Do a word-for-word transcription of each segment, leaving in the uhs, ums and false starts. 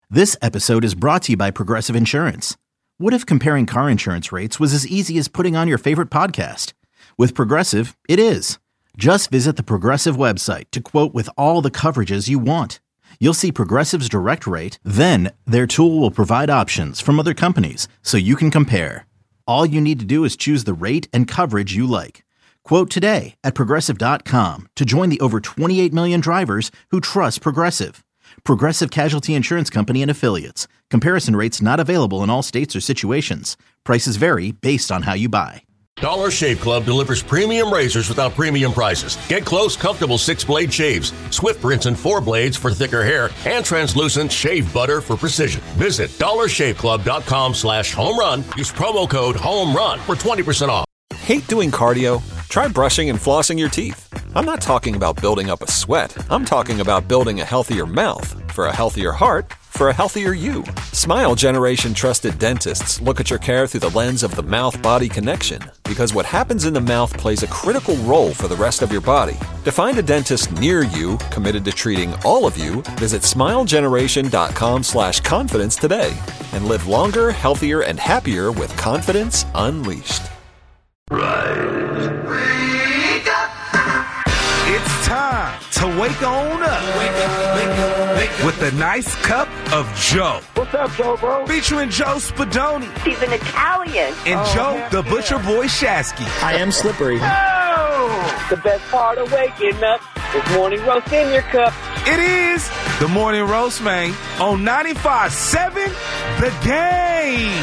This episode is brought to you by Progressive Insurance. What if comparing car insurance rates was as easy as putting on your favorite podcast? With Progressive, it is. Just visit the Progressive website to quote with all the coverages you want. You'll see Progressive's direct rate, then their tool will provide options from other companies so you can compare. All you need to do is choose the rate and coverage you like. Quote today at Progressive dot com to join the over twenty-eight million drivers who trust Progressive. Progressive Casualty Insurance Company and Affiliates. Comparison rates not available in all states or situations. Prices vary based on how you buy. Dollar Shave Club delivers premium razors without premium prices. Get close, comfortable six-blade shaves, Swift rinse and four blades for thicker hair, and translucent shave butter for precision. Visit dollar shave club dot com slash home run. Use promo code HOMERUN for twenty percent off. Hate doing cardio? Try brushing and flossing your teeth. I'm not talking about building up a sweat. I'm talking about building a healthier mouth for a healthier heart for a healthier you. Smile Generation trusted dentists look at your care through the lens of the mouth-body connection, because what happens in the mouth plays a critical role for the rest of your body. To find a dentist near you committed to treating all of you, visit smile generation dot com slash confidence today and live longer, healthier, and happier with confidence unleashed. Rise. Wake up. It's time to wake on up. Wake up, wake up, wake up. With a nice cup of Joe. What's up, Joe, bro? Featuring Joe Spadoni. He's an Italian. And oh, Joe, yeah, the yeah. Butcher Boy Shasky. I am slippery. Oh! The best part of waking up is morning roast in your cup. It is the Morning Roast, man, on ninety-five point seven The Game.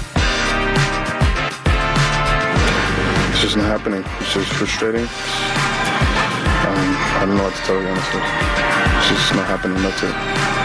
It's just not happening. It's just frustrating. Um, I don't know what to tell you, honestly. It's just not happening. That's it.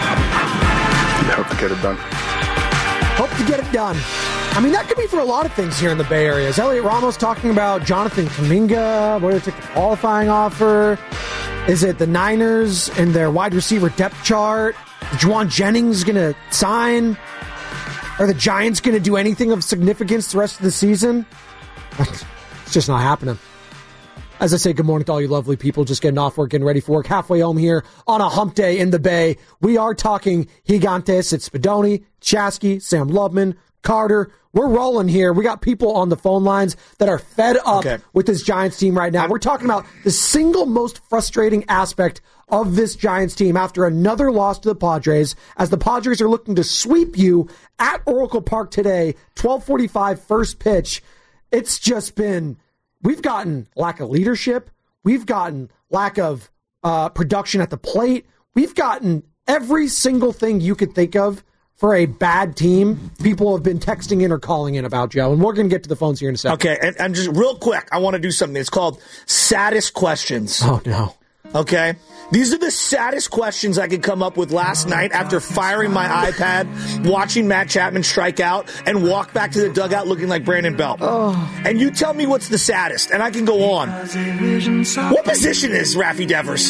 You hope to get it done. Hope to get it done. I mean, that could be for a lot of things here in the Bay Area. Is Elliot Ramos talking about Jonathan Kuminga? Whether it's a qualifying offer? Is it the Niners and their wide receiver depth chart? Is Juwan Jennings going to sign? Are the Giants going to do anything of significance the rest of the season? It's just not happening. As I say, good morning to all you lovely people just getting off work, getting ready for work, halfway home here on a hump day in the Bay. We are talking Gigantes. It's Spadoni, Chasky, Sam Loveman, Carter. We're rolling here. We got people on the phone lines that are fed up okay. with this Giants team right now. We're talking about the single most frustrating aspect of this Giants team after another loss to the Padres, as the Padres are looking to sweep you at Oracle Park today, twelve forty-five first pitch. It's just been, we've gotten lack of leadership. We've gotten lack of uh, production at the plate. We've gotten every single thing you could think of for a bad team. People have been texting in or calling in about, Joe, and we're going to get to the phones here in a second. Okay, and, and just real quick, I want to do something. It's called Saddest Questions. Oh, no. Okay? These are the saddest questions I could come up with last night after firing my iPad, watching Matt Chapman strike out, and walk back to the dugout looking like Brandon Belt. Oh. And you tell me what's the saddest, and I can go on. What position is Rafi Devers?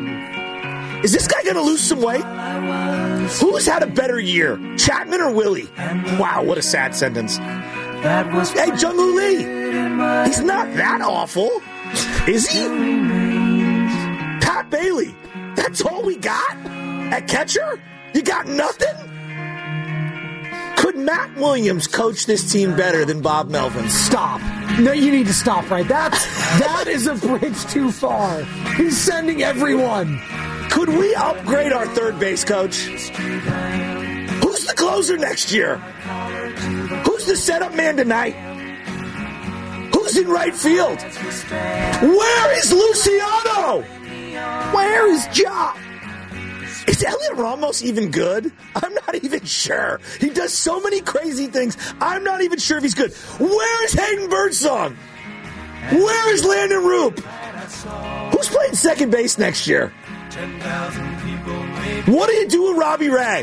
Is this guy going to lose some weight? Who's had a better year, Chapman or Willie? Wow, what a sad sentence. Hey, Jung-Hoo Lee, he's not that awful, is he? Pat Bailey, that's all we got? At catcher? You got nothing? Could Matt Williams coach this team better than Bob Melvin? Stop. No, you need to stop right. That's, that is a bridge too far. He's sending everyone. Could we upgrade our third base coach? Who's the closer next year? Who's the setup man tonight? Who's in right field? Where is Luciano? Where is Ja? Is Elliot Ramos even good? I'm not even sure. He does so many crazy things. I'm not even sure if he's good. Where is Hayden Birdsong? Where is Landon Roop? Who's playing second base next year? What do you do with Robbie Ray?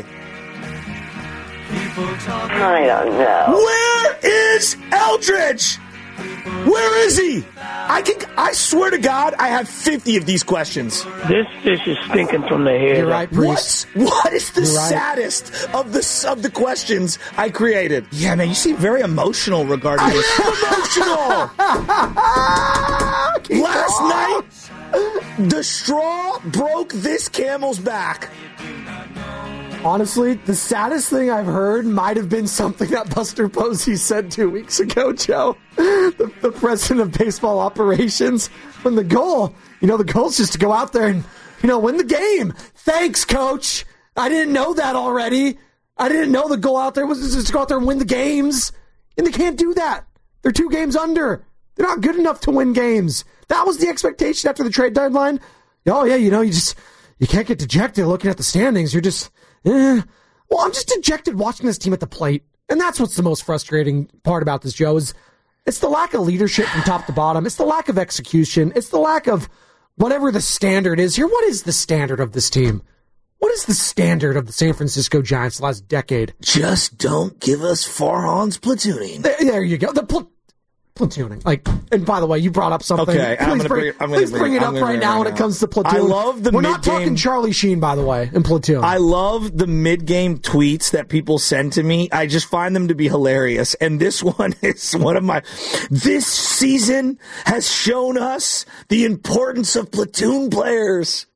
I don't know. Where is Eldridge? Where is he? I can. I swear to God, I have fifty of these questions. This fish is stinking from the head. You're right, Priest. What? What is the You're right. saddest of the of the questions I created? Yeah, man, you seem very emotional regarding this. I am emotional. Last night, the straw broke this camel's back. Honestly, the saddest thing I've heard might have been something that Buster Posey said two weeks ago, Joe, the, the president of baseball operations. When the goal, you know, the goal is just to go out there and, you know, win the game. Thanks, coach. I didn't know that already. I didn't know the goal out there was just to go out there and win the games. And they can't do that. They're two games under. They're not good enough to win games. That was the expectation after the trade deadline. Oh, yeah, you know, you just, you can't get dejected looking at the standings. You're just, eh. Well, I'm just dejected watching this team at the plate. And that's what's the most frustrating part about this, Joe, is it's the lack of leadership from top to bottom. It's the lack of execution. It's the lack of whatever the standard is here. What is the standard of this team? What is the standard of the San Francisco Giants the last decade? Just don't give us Farhan's platooning. There, there you go. The pl- platooning. Like, and by the way, you brought up something. Okay, please I'm gonna bring, bring, I'm please bring, bring it I'm up right now right when now. it comes to Platoon. I love the We're mid-game. not talking Charlie Sheen, by the way, in Platoon. I love the mid-game tweets that people send to me. I just find them to be hilarious. And this one is one of my... This season has shown us the importance of platoon players.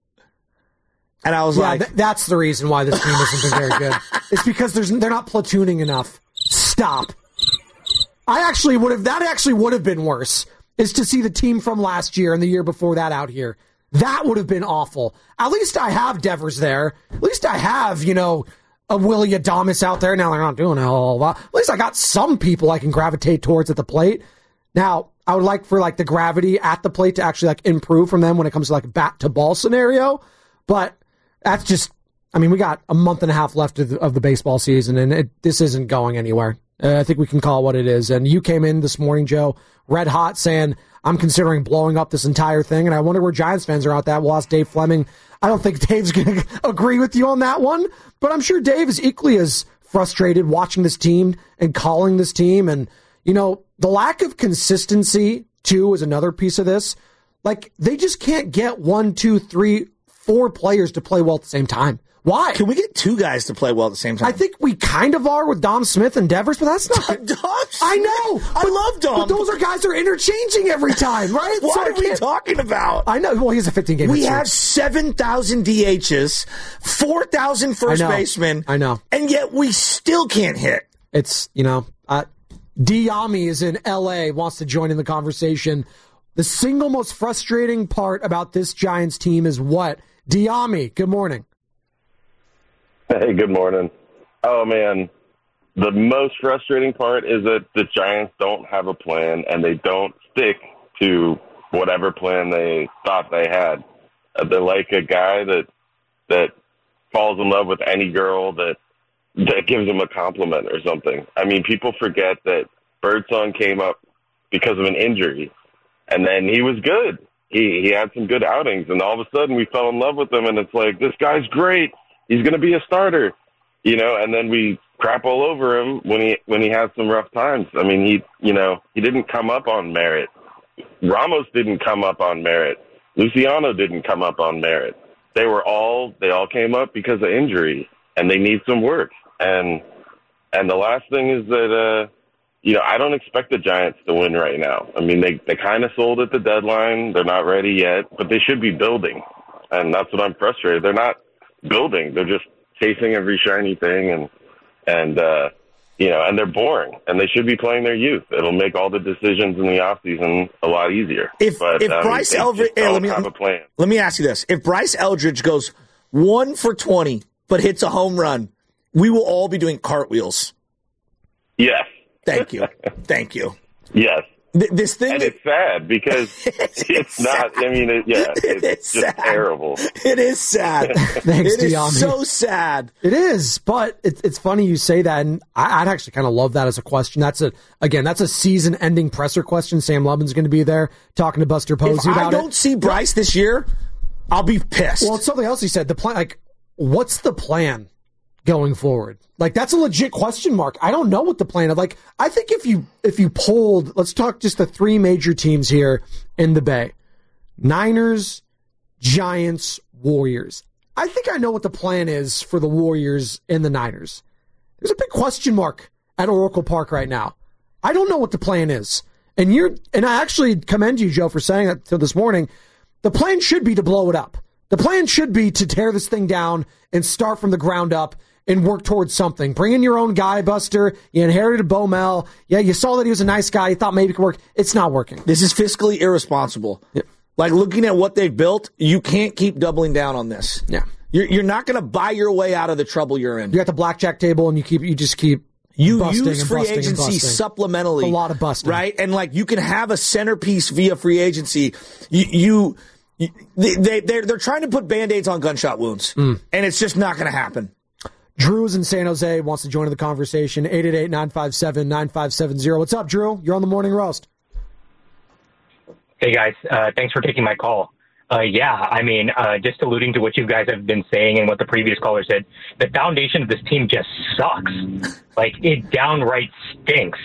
And I was yeah, like... Th- that's the reason why this team hasn't been very good. It's because there's they're not platooning enough. Stop. I actually would have... That actually would have been worse, is to see the team from last year and the year before that out here. That would have been awful. At least I have Devers there. At least I have, you know, a Willie Adames out there. Now they're not doing a whole lot. At least I got some people I can gravitate towards at the plate. Now, I would like for, like, the gravity at the plate to actually, like, improve from them when it comes to, like, bat to ball scenario. But... That's just, I mean, we got a month and a half left of the, of the baseball season, and it, this isn't going anywhere. Uh, I think we can call it what it is. And you came in this morning, Joe, red hot, saying, I'm considering blowing up this entire thing, and I wonder where Giants fans are out that. We'll ask Dave Fleming. I don't think Dave's going to agree with you on that one, but I'm sure Dave is equally as frustrated watching this team and calling this team. And, you know, the lack of consistency, too, is another piece of this. Like, they just can't get one, two, three, four players to play well at the same time. Why? Can we get two guys to play well at the same time? I think we kind of are with Dom Smith and Devers, but that's not... Dom Smith? I know. I but, love Dom. But those are guys that are interchanging every time, right? What so are we talking about? I know. Well, he's a fifteen-game We have seven thousand D Hs, four thousand first I know. basemen. I know. And yet we still can't hit. It's, you know... Uh, Diami is in L A, wants to join in the conversation. The single most frustrating part about this Giants team is what? Diami, good morning. Hey, good morning. Oh, man. The most frustrating part is that the Giants don't have a plan, and they don't stick to whatever plan they thought they had. Uh, they're like a guy that that falls in love with any girl that that gives him a compliment or something. I mean, people forget that Birdsong came up because of an injury, and then he was good. He he had some good outings, and all of a sudden we fell in love with him, and it's like, this guy's great. He's going to be a starter, you know, and then we crap all over him when he when he had some rough times. I mean, he, you know, he didn't come up on merit. Ramos didn't come up on merit. Luciano didn't come up on merit. They were all, they all came up because of injury, and they need some work. And and the last thing is that, uh, you know, I don't expect the Giants to win right now. I mean, they, they kind of sold at the deadline. They're not ready yet, but they should be building. And that's what I'm frustrated. They're not building. They're just chasing every shiny thing, and, and uh, you know, and they're boring. And they should be playing their youth. It'll make all the decisions in the offseason a lot easier. If, but, if um, Bryce they Eldridge, just don't hey, let me, have a plan. Let me ask you this. If Bryce Eldridge goes one for twenty, but hits a home run, we will all be doing cartwheels. Yes. Thank you. Thank you. Yes. Th- this thing, and that, it's sad because it's, it's not. I mean, it, yeah, it's, it's just sad. terrible. It is sad. Thanks, it is Diami. so sad. It is, but it's it's funny you say that, and I, I'd actually kind of love that as a question. That's a again, that's a season-ending presser question. Sam Levin's going to be there talking to Buster Posey if about it. I don't see Bryce this year, I'll be pissed. Well, it's something else he said. The plan, like, what's the plan going forward? Like, that's a legit question mark. I don't know what the plan of. Like, I think if you if you polled, let's talk just the three major teams here in the Bay: Niners, Giants, Warriors. I think I know what the plan is for the Warriors and the Niners. There's a big question mark at Oracle Park right now. I don't know what the plan is, and you're and I actually commend you, Joe, for saying that till this morning. The plan should be to blow it up. The plan should be to tear this thing down and start from the ground up and work towards something. Bring in your own guy, Buster. You inherited Bo Mel. Yeah, you saw that he was a nice guy. You thought maybe it could work. It's not working. This is fiscally irresponsible. Yeah. Like, looking at what they've built, you can't keep doubling down on this. Yeah. You're, you're not going to buy your way out of the trouble you're in. You got the blackjack table, and you keep you just keep You busting use and free busting agency and busting. supplementally. A lot of busting. Right? And, like, you can have a centerpiece via free agency. You... you They, they, they're, they're trying to put Band-Aids on gunshot wounds, mm. and it's just not going to happen. Drew's in San Jose, wants to join the conversation. eight eight eight, nine five seven, nine five seven zero. What's up, Drew? You're on the Morning Roast. Hey, guys. Uh, thanks for taking my call. Uh, yeah, I mean, uh, just alluding to what you guys have been saying and what the previous caller said, the foundation of this team just sucks. Like, it downright stinks.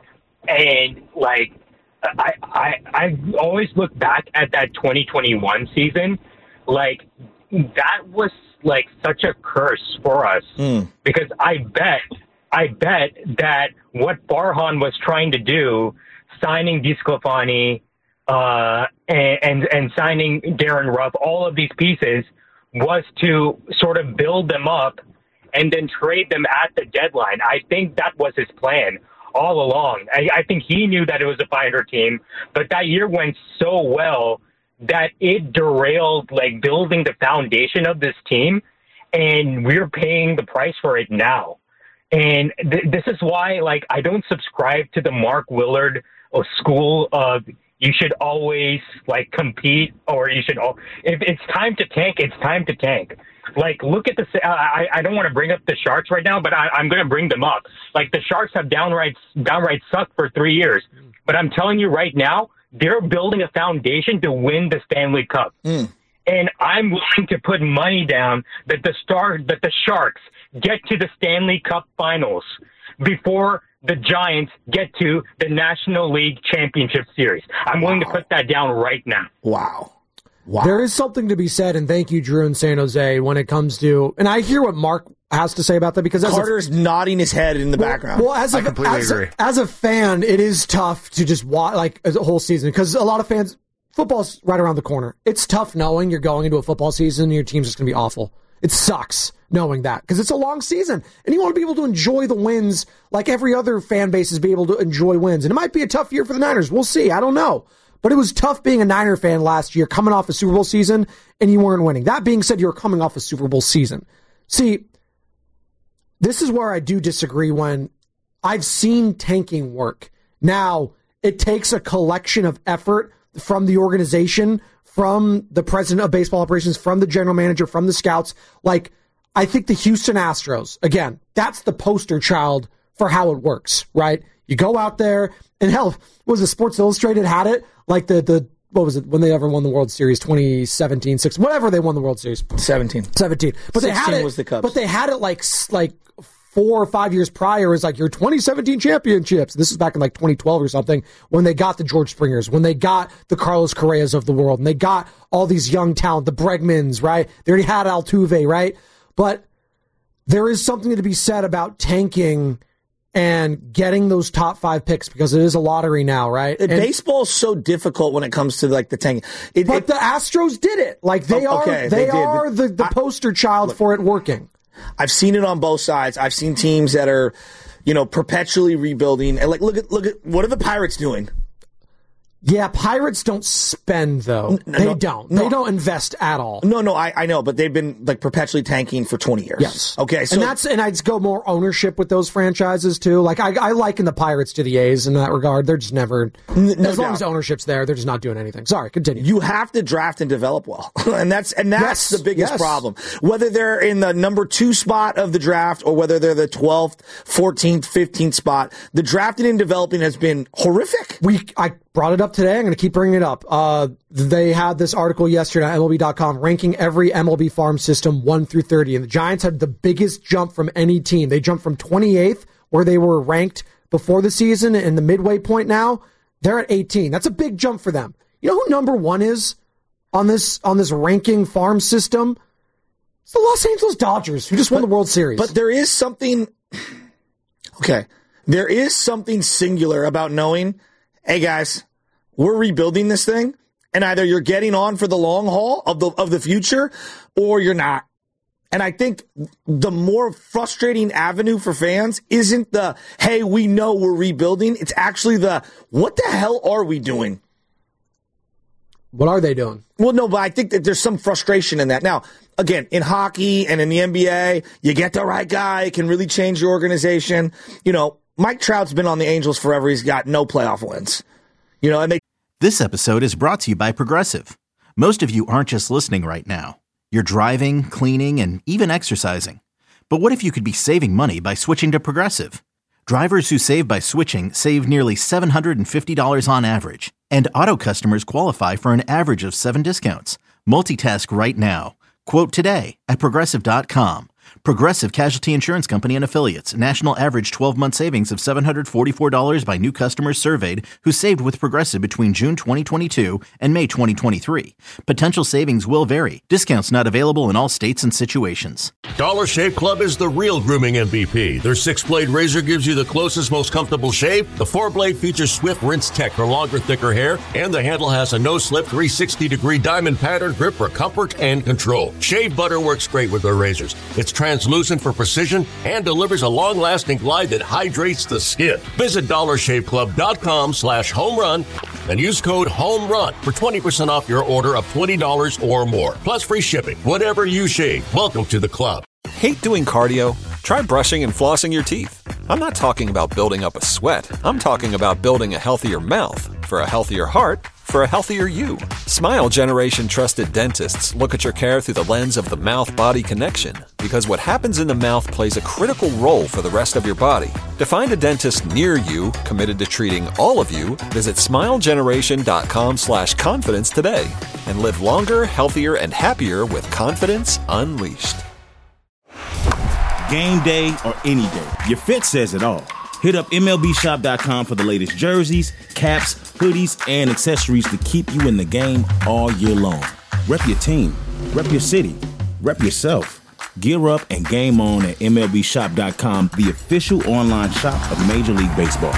And, like, I, I I always look back at that twenty twenty-one season, like, that was, like, such a curse for us. Mm. Because I bet, I bet that what Farhan was trying to do, signing DeSclafani, uh, and, and, and signing Darren Ruff, all of these pieces, was to sort of build them up and then trade them at the deadline. I think that was his plan all along. I, I think he knew that it was a five hundred team, but that year went so well that it derailed, like, building the foundation of this team, and we're paying the price for it now. And th- this is why, like, I don't subscribe to the Mark Willard or school of you should always, like, compete, or you should, all, if it's time to tank, it's time to tank. Like, look at the, I, I don't want to bring up the Sharks right now, but I, I'm going to bring them up. Like, the Sharks have downright, downright sucked for three years. But I'm telling you right now, they're building a foundation to win the Stanley Cup. Mm. And I'm willing to put money down that the star, that the Sharks get to the Stanley Cup finals before the Giants get to the National League Championship Series. I'm willing wow. to put that down right now. Wow. Wow. There is something to be said, and thank you, Drew in San Jose, when it comes to, and I hear what Mark has to say about that, because as Carter's a, nodding his head in the well, background. Well, as a, I completely as agree. A, as a fan, it is tough to just watch, like, a whole season, because a lot of fans, football's right around the corner. It's tough knowing you're going into a football season and your team's just going to be awful. It sucks knowing that, because it's a long season, and you want to be able to enjoy the wins like every other fan base is be able to enjoy wins. And it might be a tough year for the Niners. We'll see. I don't know. But it was tough being a Niner fan last year, coming off a Super Bowl season, and you weren't winning. That being said, you were coming off a Super Bowl season. See, this is where I do disagree when I've seen tanking work. Now, it takes a collection of effort from the organization, from the president of baseball operations, from the general manager, from the scouts. Like, I think the Houston Astros, again, that's the poster child for how it works, right? You go out there, and hell, was it Sports Illustrated had it? Like the, the what was it, when they ever won the World Series, twenty seventeen, six, whatever they won the World Series. seventeen. seventeen. But they had it, was the Cubs. But they had it like, like four or five years prior as like your twenty seventeen championships. This is back in like twenty twelve or something, when they got the George Springers, when they got the Carlos Correas of the world, and they got all these young talent, the Bregmans, right? They already had Altuve, right? But there is something to be said about tanking and getting those top five picks, because it is a lottery now, right? And baseball is so difficult when it comes to like the tanking. It, but it, the Astros did it. Like they oh, are, okay, they, they are the, the I, poster child look, for it working. I've seen it on both sides. I've seen teams that are, you know, perpetually rebuilding. And like, look at look at what are the Pirates doing? Yeah, Pirates don't spend, though. No, they no, don't. No. They don't invest at all. No, no, I, I know, but they've been like perpetually tanking for twenty years. Yes. Okay, so and that's and I'd go more ownership with those franchises too. Like I, I liken the Pirates to the A's in that regard. They're just never, no as doubt. long as ownership's there, they're just not doing anything. Sorry, continue. You have to draft and develop well, and that's and that's yes, the biggest yes. problem. Whether they're in the number two spot of the draft or whether they're the twelfth, fourteenth, fifteenth spot, the drafting and developing has been horrific. We I. brought it up today. I'm going to keep bringing it up. Uh, they had this article yesterday on M L B dot com ranking every M L B farm system one through thirty. And the Giants had the biggest jump from any team. They jumped from twenty-eighth, where they were ranked before the season, and the midway point now, they're at eighteen. That's a big jump for them. You know who number one is on this on this ranking farm system? It's the Los Angeles Dodgers, who just won but, the World Series. But there is something... Okay. There is something singular about knowing, hey, guys, we're rebuilding this thing, And either you're getting on for the long haul of the of the future or you're not. And I think the more frustrating avenue for fans isn't the, hey, we know we're rebuilding. It's actually the, what the hell are we doing? What are they doing? Well, no, but I think that there's some frustration in that. Now, again, in hockey and in the N B A, you get the right guy, it can really change your organization. You know, Mike Trout's been on the Angels forever. He's got no playoff wins. You know, and they. This episode is brought to you by Progressive. Most of you aren't just listening right now. You're driving, cleaning, and even exercising. But what if you could be saving money by switching to Progressive? Drivers who save by switching save nearly seven hundred fifty dollars on average. And auto customers qualify for an average of seven discounts. Multitask right now. Quote today at Progressive dot com. Progressive Casualty Insurance Company and Affiliates. National average twelve-month savings of seven hundred forty-four dollars by new customers surveyed who saved with Progressive between June twenty twenty-two and May twenty twenty-three. Potential savings will vary. Discounts not available in all states and situations. Dollar Shave Club is the real grooming M V P. Their six-blade razor gives you the closest, most comfortable shave. The four-blade features Swift Rinse Tech for longer, thicker hair. And the handle has a no-slip three hundred sixty degree diamond pattern grip for comfort and control. Shave butter works great with their razors. It's translucent for precision and delivers a long-lasting glide that hydrates the skin. Visit dollar shave club dot com slash home run and use code HOMERUN for twenty percent off your order of twenty dollars or more. Plus free shipping. Whatever you shave, welcome to the club. Hate doing cardio? Try brushing and flossing your teeth. I'm not talking about building up a sweat. I'm talking about building a healthier mouth. For a healthier heart, for a healthier you. Smile Generation trusted dentists look at your care through the lens of the mouth-body connection, because what happens in the mouth plays a critical role for the rest of your body. To find a dentist near you committed to treating all of you, visit smile generation dot com slash confidence today and live longer, healthier, and happier with confidence unleashed. Game day or any day, your fit says it all. Hit up M L B shop dot com for the latest jerseys, caps, hoodies, and accessories to keep you in the game all year long. Rep your team, rep your city, rep yourself. Gear up and game on at M L B shop dot com, the official online shop of Major League Baseball.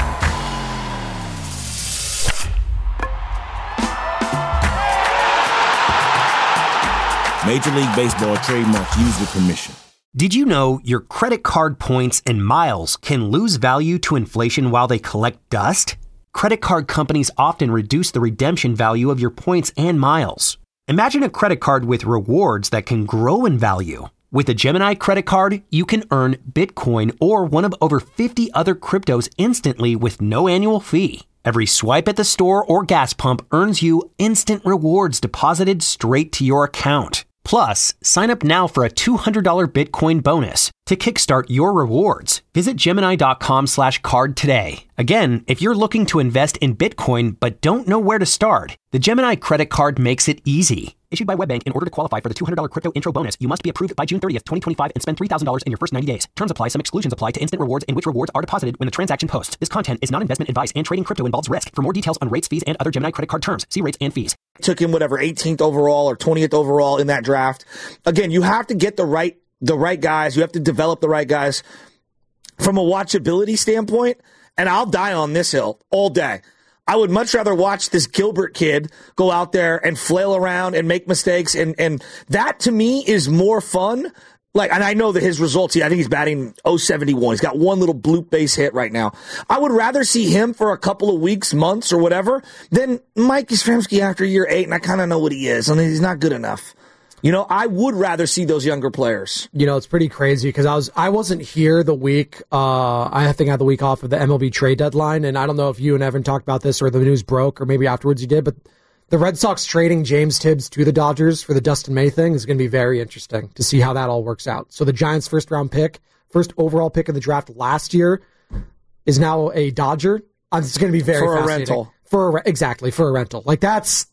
Major League Baseball trademarks used with permission. Did you know your credit card points and miles can lose value to inflation while they collect dust? Credit card companies often reduce the redemption value of your points and miles. Imagine a credit card with rewards that can grow in value. With a Gemini credit card, you can earn Bitcoin or one of over fifty other cryptos instantly with no annual fee. Every swipe at the store or gas pump earns you instant rewards deposited straight to your account. Plus, sign up now for a two hundred dollars Bitcoin bonus to kickstart your rewards. Visit Gemini dot com slash card today. Again, if you're looking to invest in Bitcoin but don't know where to start, the Gemini credit card makes it easy. Issued by WebBank, in order to qualify for the two hundred dollars crypto intro bonus, you must be approved by June thirtieth, twenty twenty-five and spend three thousand dollars in your first ninety days. Terms apply. Some exclusions apply to instant rewards in which rewards are deposited when the transaction posts. This content is not investment advice, and trading crypto involves risk. For more details on rates, fees, and other Gemini credit card terms, see rates and fees. Took him whatever eighteenth overall or twentieth overall in that draft. Again, you have to get the right the right guys. You have to develop the right guys from a watchability standpoint. And I'll die on this hill all day. I would much rather watch this Gilbert kid go out there and flail around and make mistakes. And, and that to me is more fun. Like, and I know that his results, I think he's batting oh seventy-one. He's got one little bloop base hit right now. I would rather see him for a couple of weeks, months, or whatever than Mike Yastrzemski after year eight. And I kind of know what he is. I mean, he's not good enough. You know, I would rather see those younger players. You know, it's pretty crazy because I was I wasn't here the week. Uh, I think I had the week off of the M L B trade deadline, and I don't know if you and Evan talked about this or the news broke, or maybe afterwards you did. But the Red Sox trading James Tibbs to the Dodgers for the Dustin May thing is going to be very interesting to see how that all works out. So the Giants' first round pick, first overall pick of the draft last year, is now a Dodger. It's going to be very for a fascinating. rental. For a, exactly for a rental. Like that's.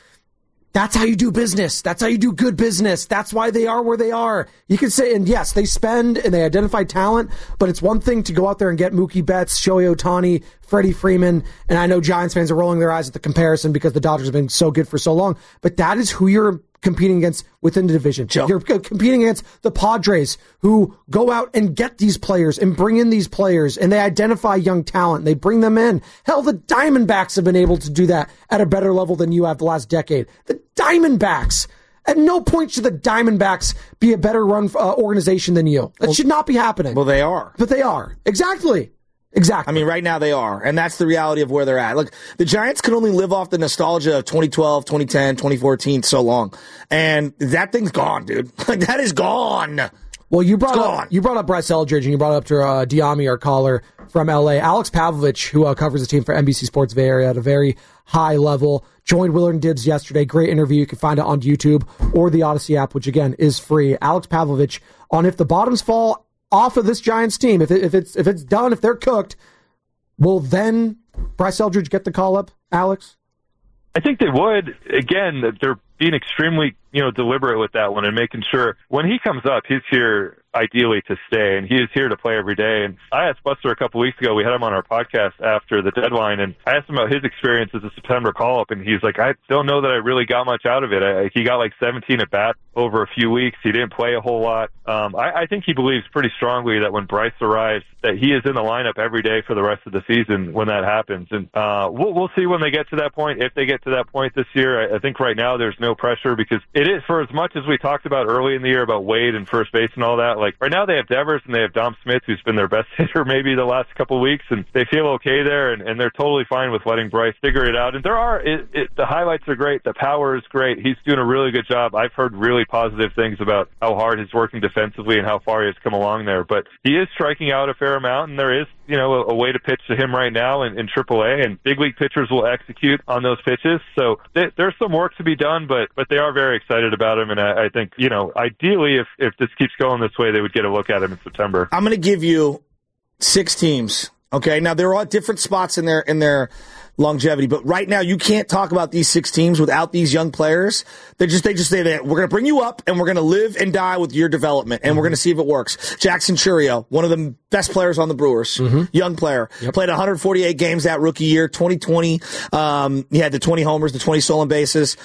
That's how you do business. That's how you do good business. That's why they are where they are. You can say, and yes, they spend and they identify talent, but it's one thing to go out there and get Mookie Betts, Shohei Ohtani Freddie Freeman, and I know Giants fans are rolling their eyes at the comparison because the Dodgers have been so good for so long, but that is who you're competing against within the division. Joe. You're competing against the Padres, who go out and get these players and bring in these players, and they identify young talent. They bring them in. Hell, the Diamondbacks have been able to do that at a better level than you have the last decade. The Diamondbacks. At no point should the Diamondbacks be a better run uh, organization than you. That well, should not be happening. Well, they are. But they are. Exactly. Exactly. I mean, right now they are, and that's the reality of where they're at. Look, the Giants can only live off the nostalgia of twenty twelve, twenty ten, twenty fourteen so long, and that thing's gone, dude. Like, that is gone. Well, you brought up you brought up Bryce Eldridge, and you brought up to uh, Diami, our caller from L A. Alex Pavlovich, who uh, covers the team for N B C Sports Bay Area at a very high level, joined Willard and Dibbs yesterday. Great interview. You can find it on YouTube or the Odyssey app, which again is free. Alex Pavlovich on if the bottoms fall off of this Giants team, if it, if it's if it's done, if they're cooked, will then Bryce Eldridge get the call up, Alex? I think they would. Again, they're being extremely, you know, deliberate with that one and making sure when he comes up, he's here ideally to stay, and he is here to play every day. And I asked Buster a couple weeks ago, we had him on our podcast after the deadline, and I asked him about his experience as a September call-up, and he's like, I don't know that I really got much out of it. I, he got like seventeen at bats over a few weeks. He didn't play a whole lot. Um, I, I think he believes pretty strongly that when Bryce arrives, that he is in the lineup every day for the rest of the season when that happens. And uh, we'll, we'll see when they get to that point, if they get to that point this year. I, I think right now there's no pressure because it is, for as much as we talked about early in the year about Wade and first base and all that, like right now they have Devers and they have Dom Smith, who's been their best hitter maybe the last couple of weeks, and they feel okay there, and, and they're totally fine with letting Bryce figure it out. And there are, it, it, the highlights are great. The power is great. He's doing a really good job. I've heard really positive things about how hard he's working defensively and how far he has come along there. But he is striking out a fair amount, and there is, you know, a, a way to pitch to him right now in, in triple A, and big league pitchers will execute on those pitches. So th- there's some work to be done, but but they are very excited about him, and I, I think, you know, ideally, if, if this keeps going this way, they would get a look at him in September. I'm going to give you six teams. Okay, now they're all at different spots in their in their longevity, but right now you can't talk about these six teams without these young players. They just they just say that we're going to bring you up and we're going to live and die with your development, and mm-hmm. we're going to see if it works. Jackson Chourio, one of the best players on the Brewers, mm-hmm. young player, yep. played one hundred forty-eight games that rookie year, twenty twenty. Um, he had the twenty homers, the twenty stolen bases.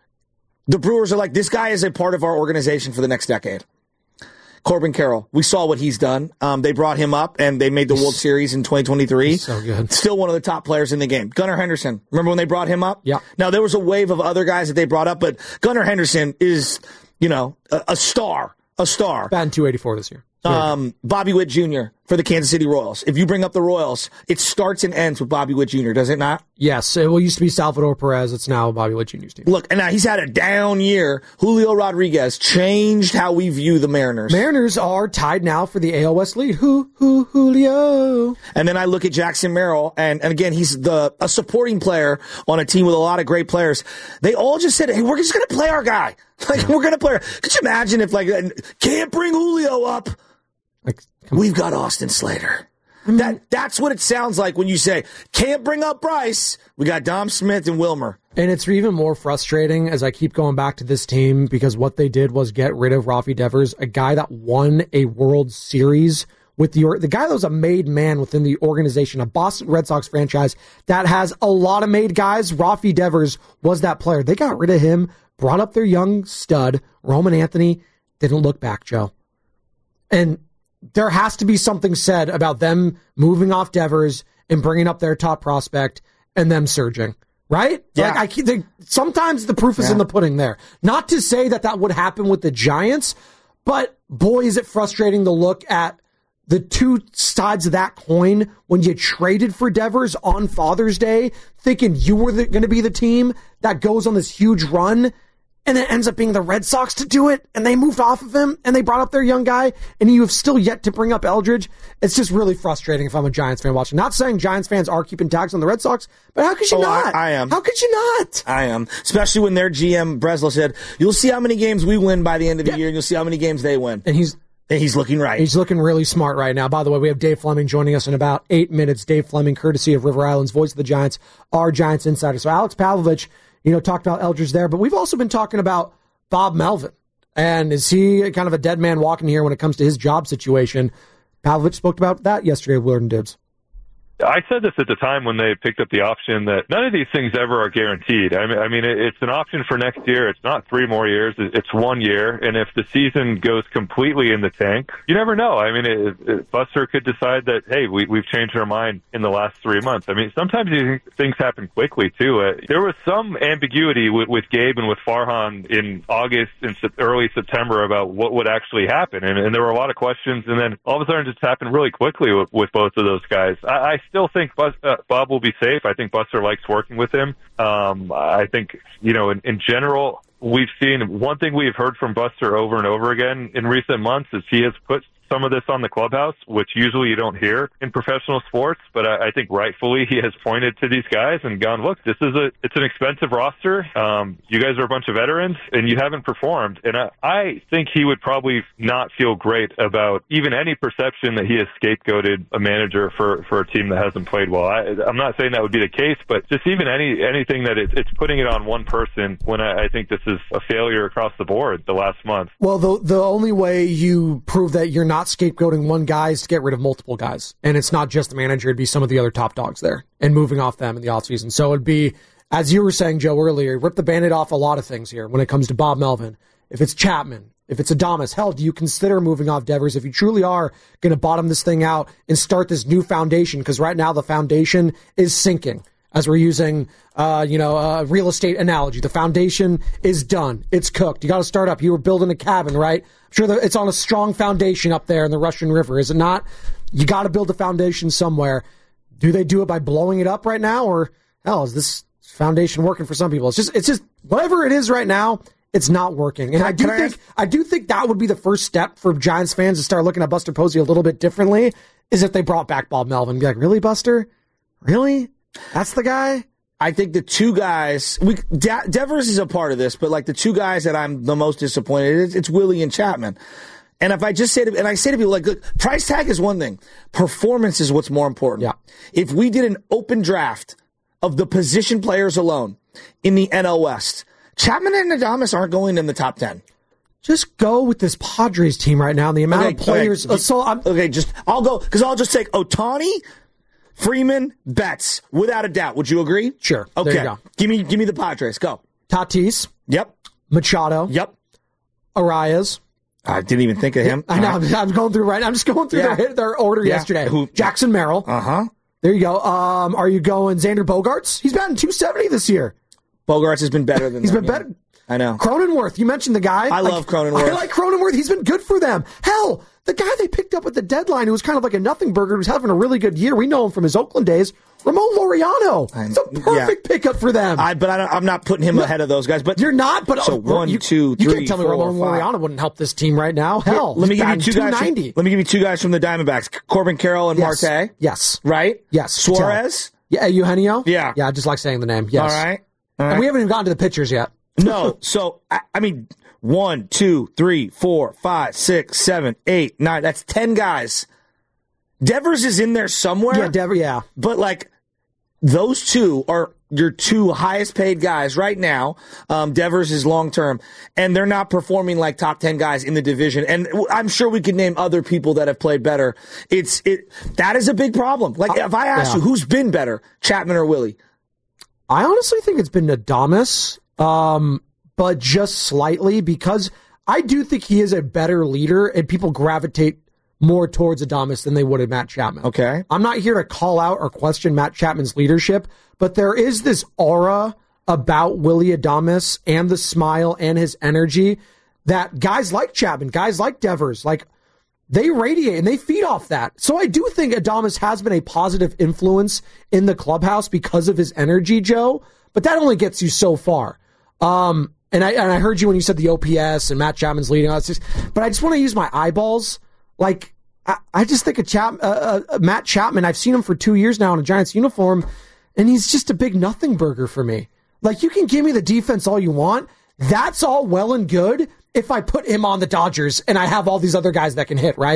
The Brewers are like, this guy is a part of our organization for the next decade. Corbin Carroll, we saw what he's done. Um, they brought him up, and they made the World Series in twenty twenty-three. He's so good. Still one of the top players in the game. Gunnar Henderson, remember when they brought him up? Yeah. Now, there was a wave of other guys that they brought up, but Gunnar Henderson is, you know, a, a star. A star. Batting two eighty-four this year. Um, Bobby Witt Junior for the Kansas City Royals. If you bring up the Royals, it starts and ends with Bobby Witt Junior, does it not? Yes. It used to be Salvador Perez. It's now Bobby Witt Junior's team. Look, and now he's had a down year. Julio Rodriguez changed how we view the Mariners. Mariners are tied now for the A L West lead. Who, who, Julio. And then I look at Jackson Merrill, and, and again, he's the a supporting player on a team with a lot of great players. They all just said, hey, we're just going to play our guy. Like, we're going to play. Could you imagine if, like, can't bring Julio up? Like, we've got Austin Slater. I mean, that that's what it sounds like when you say, can't bring up Bryce. We got Dom Smith and Wilmer. And it's even more frustrating as I keep going back to this team because what they did was get rid of Rafi Devers, a guy that won a World Series with the the guy that was a made man within the organization, a Boston Red Sox franchise that has a lot of made guys. Rafi Devers was that player. They got rid of him, brought up their young stud, Roman Anthony, didn't look back, Joe. And there has to be something said about them moving off Devers and bringing up their top prospect and them surging, right? Yeah. Like I, they, sometimes the proof is yeah. in the pudding there. Not to say that that would happen with the Giants, but boy, is it frustrating to look at the two sides of that coin when you traded for Devers on Father's Day, thinking you were going to be the team that goes on this huge run. And it ends up being the Red Sox to do it, and they moved off of him, and they brought up their young guy, and you have still yet to bring up Eldridge. It's just really frustrating if I'm a Giants fan watching. Not saying Giants fans are keeping tags on the Red Sox, but how could you oh, not? I, I am. How could you not? I am. Especially when their G M, Breslow, said, you'll see how many games we win by the end of the yeah. year, and you'll see how many games they win. And he's... And he's looking right. He's looking really smart right now. By the way, we have Dave Fleming joining us in about eight minutes. Dave Fleming, courtesy of River Islands, voice of the Giants, our Giants insider. So Alex Pavlovich, you know, talked about Eldridge there, but we've also been talking about Bob Melvin. And is he kind of a dead man walking here when it comes to his job situation? Pavlovich spoke about that yesterday with Willard and Dibbs. I said this at the time when they picked up the option that none of these things ever are guaranteed. I mean, I mean, it's an option for next year. It's not three more years. It's one year. And if the season goes completely in the tank, you never know. I mean, it, it, Buster could decide that, hey, we, we've changed our mind in the last three months. I mean, sometimes these things happen quickly, too. Uh, there was some ambiguity with, with Gabe and with Farhan in August and se- early September about what would actually happen. And, and there were a lot of questions. And then all of a sudden it just happened really quickly with, with both of those guys. I, I still think Bus, uh, Bob will be safe. I think Buster likes working with him. Um, I think, you know, in, in general, we've seen one thing we've heard from Buster over and over again in recent months is he has put some of this on the clubhouse, which usually you don't hear in professional sports, but I, I think rightfully he has pointed to these guys and gone, look, this is a, it's an expensive roster. Um, you guys are a bunch of veterans and you haven't performed. And I, I think he would probably not feel great about even any perception that he has scapegoated a manager for, for a team that hasn't played well. I, I'm not saying that would be the case, but just even any, anything that it, it's putting it on one person when I, I think this is a failure across the board the last month. Well, the, the only way you prove that you're not scapegoating one guy is to get rid of multiple guys. And it's not just the manager, it'd be some of the other top dogs there and moving off them in the offseason. So it'd be, as you were saying, Joe, earlier, rip the Band-Aid off a lot of things here when it comes to Bob Melvin. If it's Chapman, if it's Adames, hell, do you consider moving off Devers if you truly are going to bottom this thing out and start this new foundation? Because right now the foundation is sinking. As we're using, uh, you know, a real estate analogy, the foundation is done. It's cooked. You got to start up. You were building a cabin, right? I'm sure that it's on a strong foundation up there in the Russian River, is it not? You got to build a foundation somewhere. Do they do it by blowing it up right now, or hell, is this foundation working for some people? It's just, it's just whatever it is right now. It's not working, and can, I do think I, I do think that would be the first step for Giants fans to start looking at Buster Posey a little bit differently. Is if they brought back Bob Melvin, be like, really, Buster, really? That's the guy? I think the two guys, we, De- Devers is a part of this, but like the two guys that I'm the most disappointed in, it's, it's Willie and Chapman. And if I just say to, and I say to people, like, look, price tag is one thing. Performance is what's more important. Yeah. If we did an open draft of the position players alone in the N L West, Chapman and Adames aren't going in the top ten. Just go with this Padres team right now and the amount okay, of players. Okay, so I'm, okay, just, I'll go, because I'll just take Ohtani, Freeman, Betts, without a doubt. Would you agree? Sure. Okay. There you go. Give me, give me the Padres. Go. Tatis. Yep. Machado. Yep. Arias. I didn't even think of him. I know. I'm, I'm going through right. I'm just going through Yeah. their, their order Yeah. yesterday. Who- Jackson Merrill. Uh huh. There you go. Um, are you going Xander Bogaerts? He's batting two seventy this year. Bogarts has been better than He's them, been yeah. better. I know. Cronenworth, you mentioned the guy. I love Cronenworth. I like Cronenworth. He's been good for them. Hell, the guy they picked up at the deadline who was kind of like a nothing burger, who's having a really good year. We know him from his Oakland days. Ramon Laureano. It's a perfect yeah. pickup for them. I, but I don't, I'm not putting him No, ahead of those guys. But you're not. But so uh, one, you, two, you three, can't tell me four, Ramon five. Laureano wouldn't help this team right now. Hell, Let me he's give you two batting guys. From, two ninety. let me give you two guys from the Diamondbacks: Corbin Carroll and Yes. Marte. Yes. Right. Yes. Suarez. Yeah, Eugenio. Yeah. Yeah, I just like saying the name. Yes. All right. All right. And we haven't even gotten to the pitchers yet. No. So I, I mean, one, two, three, four, five, six, seven, eight, nine. That's ten guys. Devers is in there somewhere. Yeah, Devers. Yeah. But like, those two are your two highest paid guys right now. Um, Devers is long term, and they're not performing like top ten guys in the division. And I'm sure we could name other people that have played better. It's it that is a big problem. Like if I ask yeah. you who's been better, Chapman or Willie? I honestly think it's been Adames, um, but just slightly, because I do think he is a better leader, and people gravitate more towards Adames than they would at Matt Chapman. Okay. I'm not here to call out or question Matt Chapman's leadership, but there is this aura about Willie Adames and the smile and his energy that guys like Chapman, guys like Devers, like they radiate and they feed off that. So I do think Adames has been a positive influence in the clubhouse because of his energy, Joe, but that only gets you so far. Um, and I and I heard you when you said the O P S and Matt Chapman's leading us, but I just want to use my eyeballs. Like, I, I just think of Chap, uh, uh, Matt Chapman, I've seen him for two years now in a Giants uniform, and he's just a big nothing burger for me. Like, you can give me the defense all you want. That's all well and good if I put him on the Dodgers and I have all these other guys that can hit, right?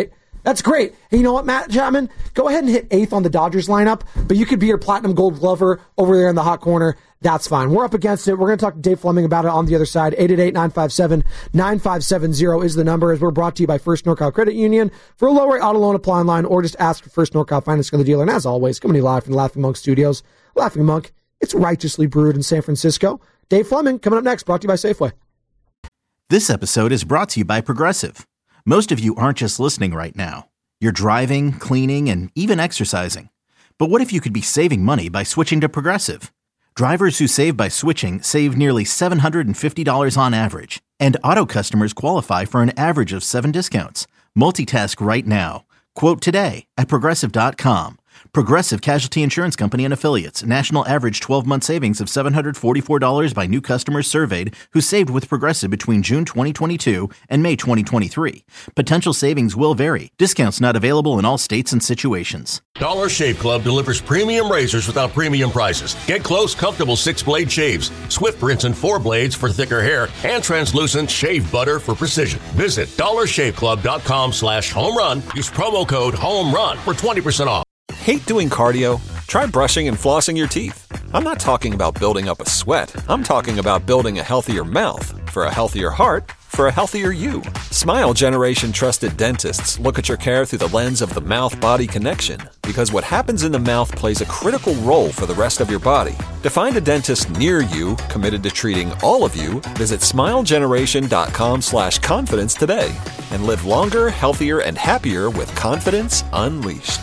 That's great. And you know what, Matt Chapman? Go ahead and hit eighth on the Dodgers lineup, but you could be your platinum gold glover over there in the hot corner. That's fine. We're up against it. We're going to talk to Dave Fleming about it on the other side. eight eight eight, nine five seven, nine five seven zero is the number, as we're brought to you by First NorCal Credit Union. For a low rate auto loan, apply online, or just ask for First NorCal Finance for the dealer. And as always, coming to you live from the Laughing Monk Studios. Laughing Monk, it's righteously brewed in San Francisco. Dave Fleming, coming up next, brought to you by Safeway. This episode is brought to you by Progressive. Most of you aren't just listening right now. You're driving, cleaning, and even exercising. But what if you could be saving money by switching to Progressive? Drivers who save by switching save nearly seven hundred fifty dollars on average. And auto customers qualify for an average of seven discounts. Multitask right now. Quote today at Progressive dot com. Progressive Casualty Insurance Company and Affiliates. National average twelve-month savings of seven hundred forty-four dollars by new customers surveyed who saved with Progressive between June twenty twenty-two and May twenty twenty-three. Potential savings will vary. Discounts not available in all states and situations. Dollar Shave Club delivers premium razors without premium prices. Get close, comfortable six-blade shaves, Swift rinse and four blades for thicker hair, and translucent shave butter for precision. Visit dollar shave club dot com slash home run. Use promo code HOMERUN for twenty percent off. Hate doing cardio? Try brushing and flossing your teeth. I'm not talking about building up a sweat. I'm talking about building a healthier mouth for a healthier heart for a healthier you. Smile Generation trusted dentists look at your care through the lens of the mouth-body connection, because what happens in the mouth plays a critical role for the rest of your body. To find a dentist near you committed to treating all of you, visit smile generation dot com slash confidence today and live longer, healthier, and happier with confidence unleashed.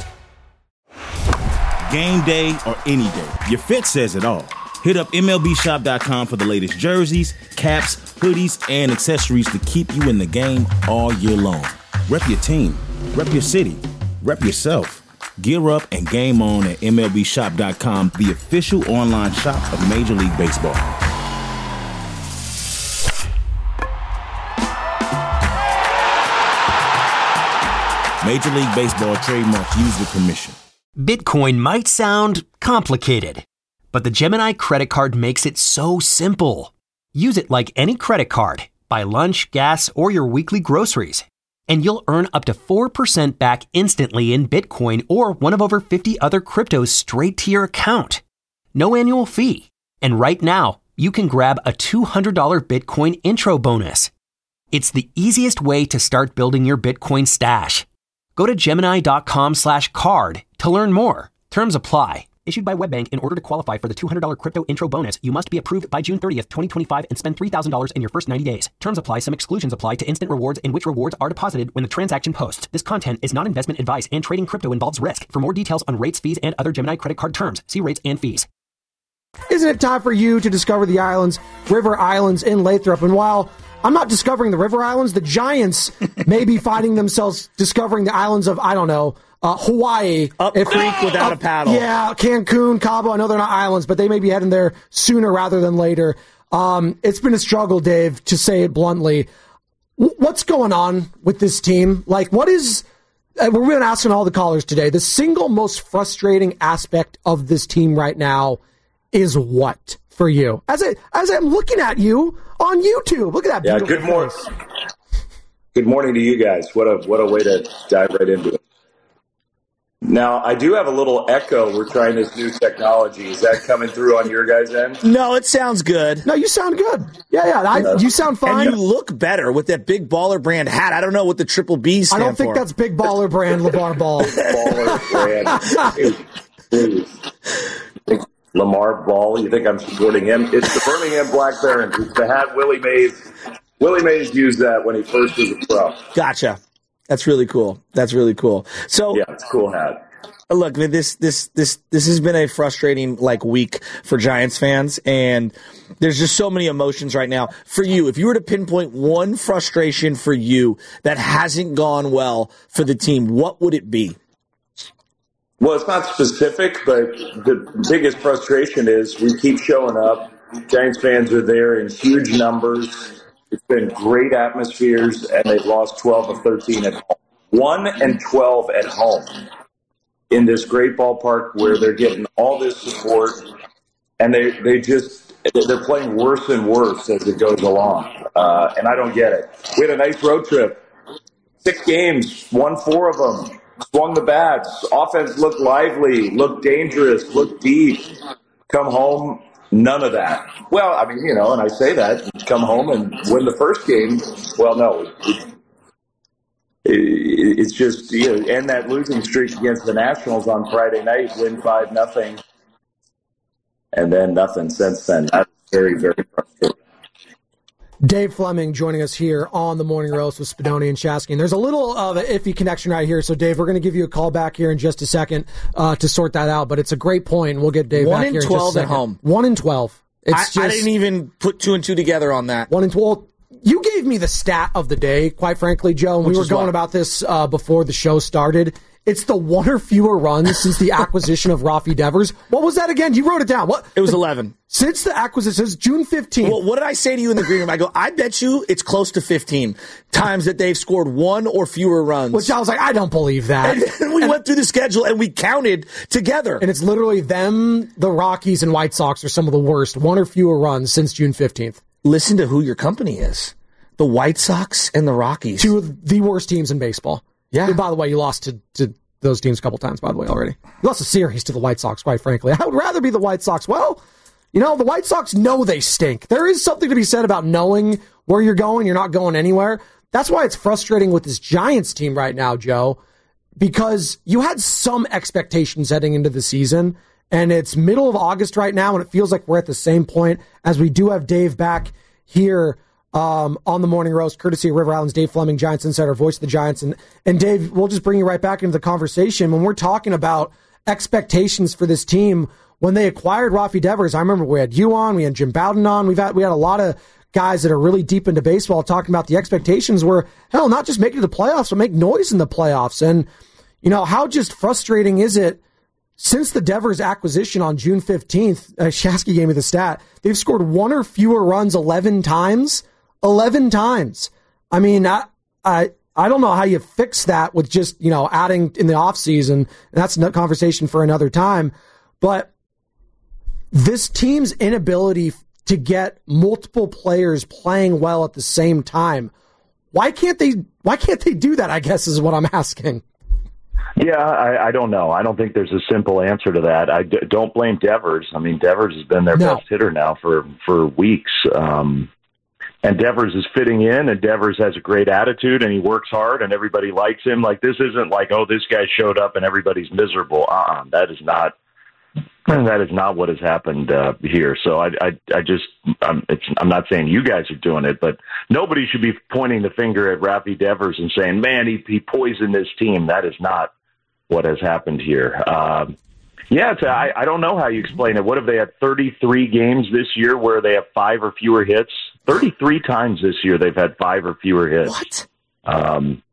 Game day or any day, your fit says it all. Hit up M L B shop dot com for the latest jerseys, caps, hoodies, and accessories to keep you in the game all year long. Rep your team, rep your city, rep yourself. Gear up and game on at M L B shop dot com, the official online shop of Major League Baseball. Major League Baseball trademark used with permission. Bitcoin might sound complicated, but the Gemini credit card makes it so simple. Use it like any credit card. Buy lunch, gas, or your weekly groceries, and you'll earn up to four percent back instantly in Bitcoin or one of over fifty other cryptos straight to your account. No annual fee. And right now, you can grab a two hundred dollars Bitcoin intro bonus. It's the easiest way to start building your Bitcoin stash. Go to Gemini dot com slash card to learn more. Terms apply. Issued by WebBank. In order to qualify for the two hundred dollars crypto intro bonus, you must be approved by June thirtieth, twenty twenty-five and spend three thousand dollars in your first ninety days. Terms apply. Some exclusions apply to instant rewards, in which rewards are deposited when the transaction posts. This content is not investment advice, and trading crypto involves risk. For more details on rates, fees, and other Gemini credit card terms, see rates and fees. Isn't it time for you to discover the islands, River Islands in Lathrop? And while I'm not discovering the River Islands, the Giants may be finding themselves discovering the islands of, I don't know, uh, Hawaii. Up if, creek without up, a paddle. Yeah, Cancun, Cabo. I know they're not islands, but they may be heading there sooner rather than later. Um, it's been a struggle, Dave, to say it bluntly. W- what's going on with this team? Like, what is... Uh, we've been asking all the callers today. The single most frustrating aspect of this team right now is what for you? As I as I'm looking at you on YouTube, look at that. Yeah. Beautiful Good morning. face. Good morning to you guys. What a what a way to dive right into it. Now, I do have a little echo. We're trying this new technology. Is that coming through on your guys' end? No, it sounds good. No, you sound good. Yeah, yeah. I, Yeah. You sound fine. And you look better with that Big Baller brand hat. I don't know what the triple B stand I don't think for. that's Big Baller brand LeVar Ball. Baller brand. Please. Please. Lamar Ball, you think I'm supporting him? It's the Birmingham Black Barons. It's the hat Willie Mays. Willie Mays used that when he first was a pro. Gotcha. That's really cool. That's really cool. So yeah, it's a cool hat. Look, this this this this has been a frustrating like week for Giants fans, and there's just so many emotions right now. For you, if you were to pinpoint one frustration for you that hasn't gone well for the team, what would it be? Well, it's not specific, but the biggest frustration is we keep showing up. Giants fans are there in huge numbers. It's been great atmospheres, and they've lost twelve of thirteen at home. one and twelve at home in this great ballpark where they're getting all this support, and they, they just they're playing worse and worse as it goes along. Uh, and I don't get it. We had a nice road trip Six games, won four of them, swung the bats. Offense looked lively, looked dangerous, looked deep. Come home, none of that. Well, I mean, you know, and I say that, come home and win the first game. Well, no. It, it, it's just, you know, end that losing streak against the Nationals on Friday night, win five nothing, and then nothing since then. That's very, very frustrating. Dave Fleming joining us here on the Morning Roast with Spadoni and Shasky. And there's a little of an iffy connection right here. So, Dave, we're going to give you a call back here in just a second uh, to sort that out. But it's a great point. We'll get Dave One back in here twelve in just a at second. home. One in twelve. It's I, just, I didn't even put two and two together on that. One in twelve. You gave me the stat of the day, quite frankly, Joe. And we Which were is going what? about this uh, before the show started. It's the one or fewer runs since the acquisition of Rafi Devers. What was that again? You wrote it down. What? It was eleven. Since the acquisition, it's June fifteenth. Well, what did I say to you in the green room? I go, I bet you it's close to fifteen times that they've scored one or fewer runs. Which I was like, I don't believe that. And then we and, went through the schedule and we counted together. And it's literally them, the Rockies, and White Sox are some of the worst. One or fewer runs since June fifteenth. Listen to who your company is. The White Sox and the Rockies. Two of the worst teams in baseball. Yeah. And by the way, you lost to, to those teams a couple times, by the way, already. You lost a series to the White Sox, quite frankly. I would rather be the White Sox. Well, you know, the White Sox know they stink. There is something to be said about knowing where you're going. You're not going anywhere. That's why it's frustrating with this Giants team right now, Joe, because you had some expectations heading into the season, and it's middle of August right now, and it feels like we're at the same point as we do have Dave back here Um, on the Morning Roast, courtesy of River Island's Dave Fleming, Giants Insider, voice of the Giants. And, and Dave, we'll just bring you right back into the conversation. When we're talking about expectations for this team, when they acquired Rafi Devers, I remember we had you on, we had Jim Bowden on, we've had, we had a lot of guys that are really deep into baseball talking about the expectations were, hell, not just make it to the playoffs, but make noise in the playoffs. And, you know, how just frustrating is it since the Devers acquisition on June fifteenth, uh, Shasky gave me the stat, they've scored one or fewer runs eleven times. eleven times. I mean, I, I I don't know how you fix that with just, you know, adding in the offseason. And that's a conversation for another time. But this team's inability to get multiple players playing well at the same time, why can't they why can't they do that, I guess, is what I'm asking. Yeah, I, I don't know. I don't think there's a simple answer to that. I d- don't blame Devers. I mean, Devers has been their No. best hitter now for, for weeks. Um And Devers is fitting in, and Devers has a great attitude, and he works hard, and everybody likes him. Like, this isn't like, oh, this guy showed up and everybody's miserable. Uh-uh, that is not that is not what has happened uh, here. So I, I, I just, I'm, it's, I'm not saying you guys are doing it, but nobody should be pointing the finger at Rafi Devers and saying, man, he, he poisoned this team. That is not what has happened here. Um, Yeah, it's, I, I don't know how you explain it. What have they had thirty-three games this year where they have five or fewer hits? thirty-three times this year they've had five or fewer hits. What? Um,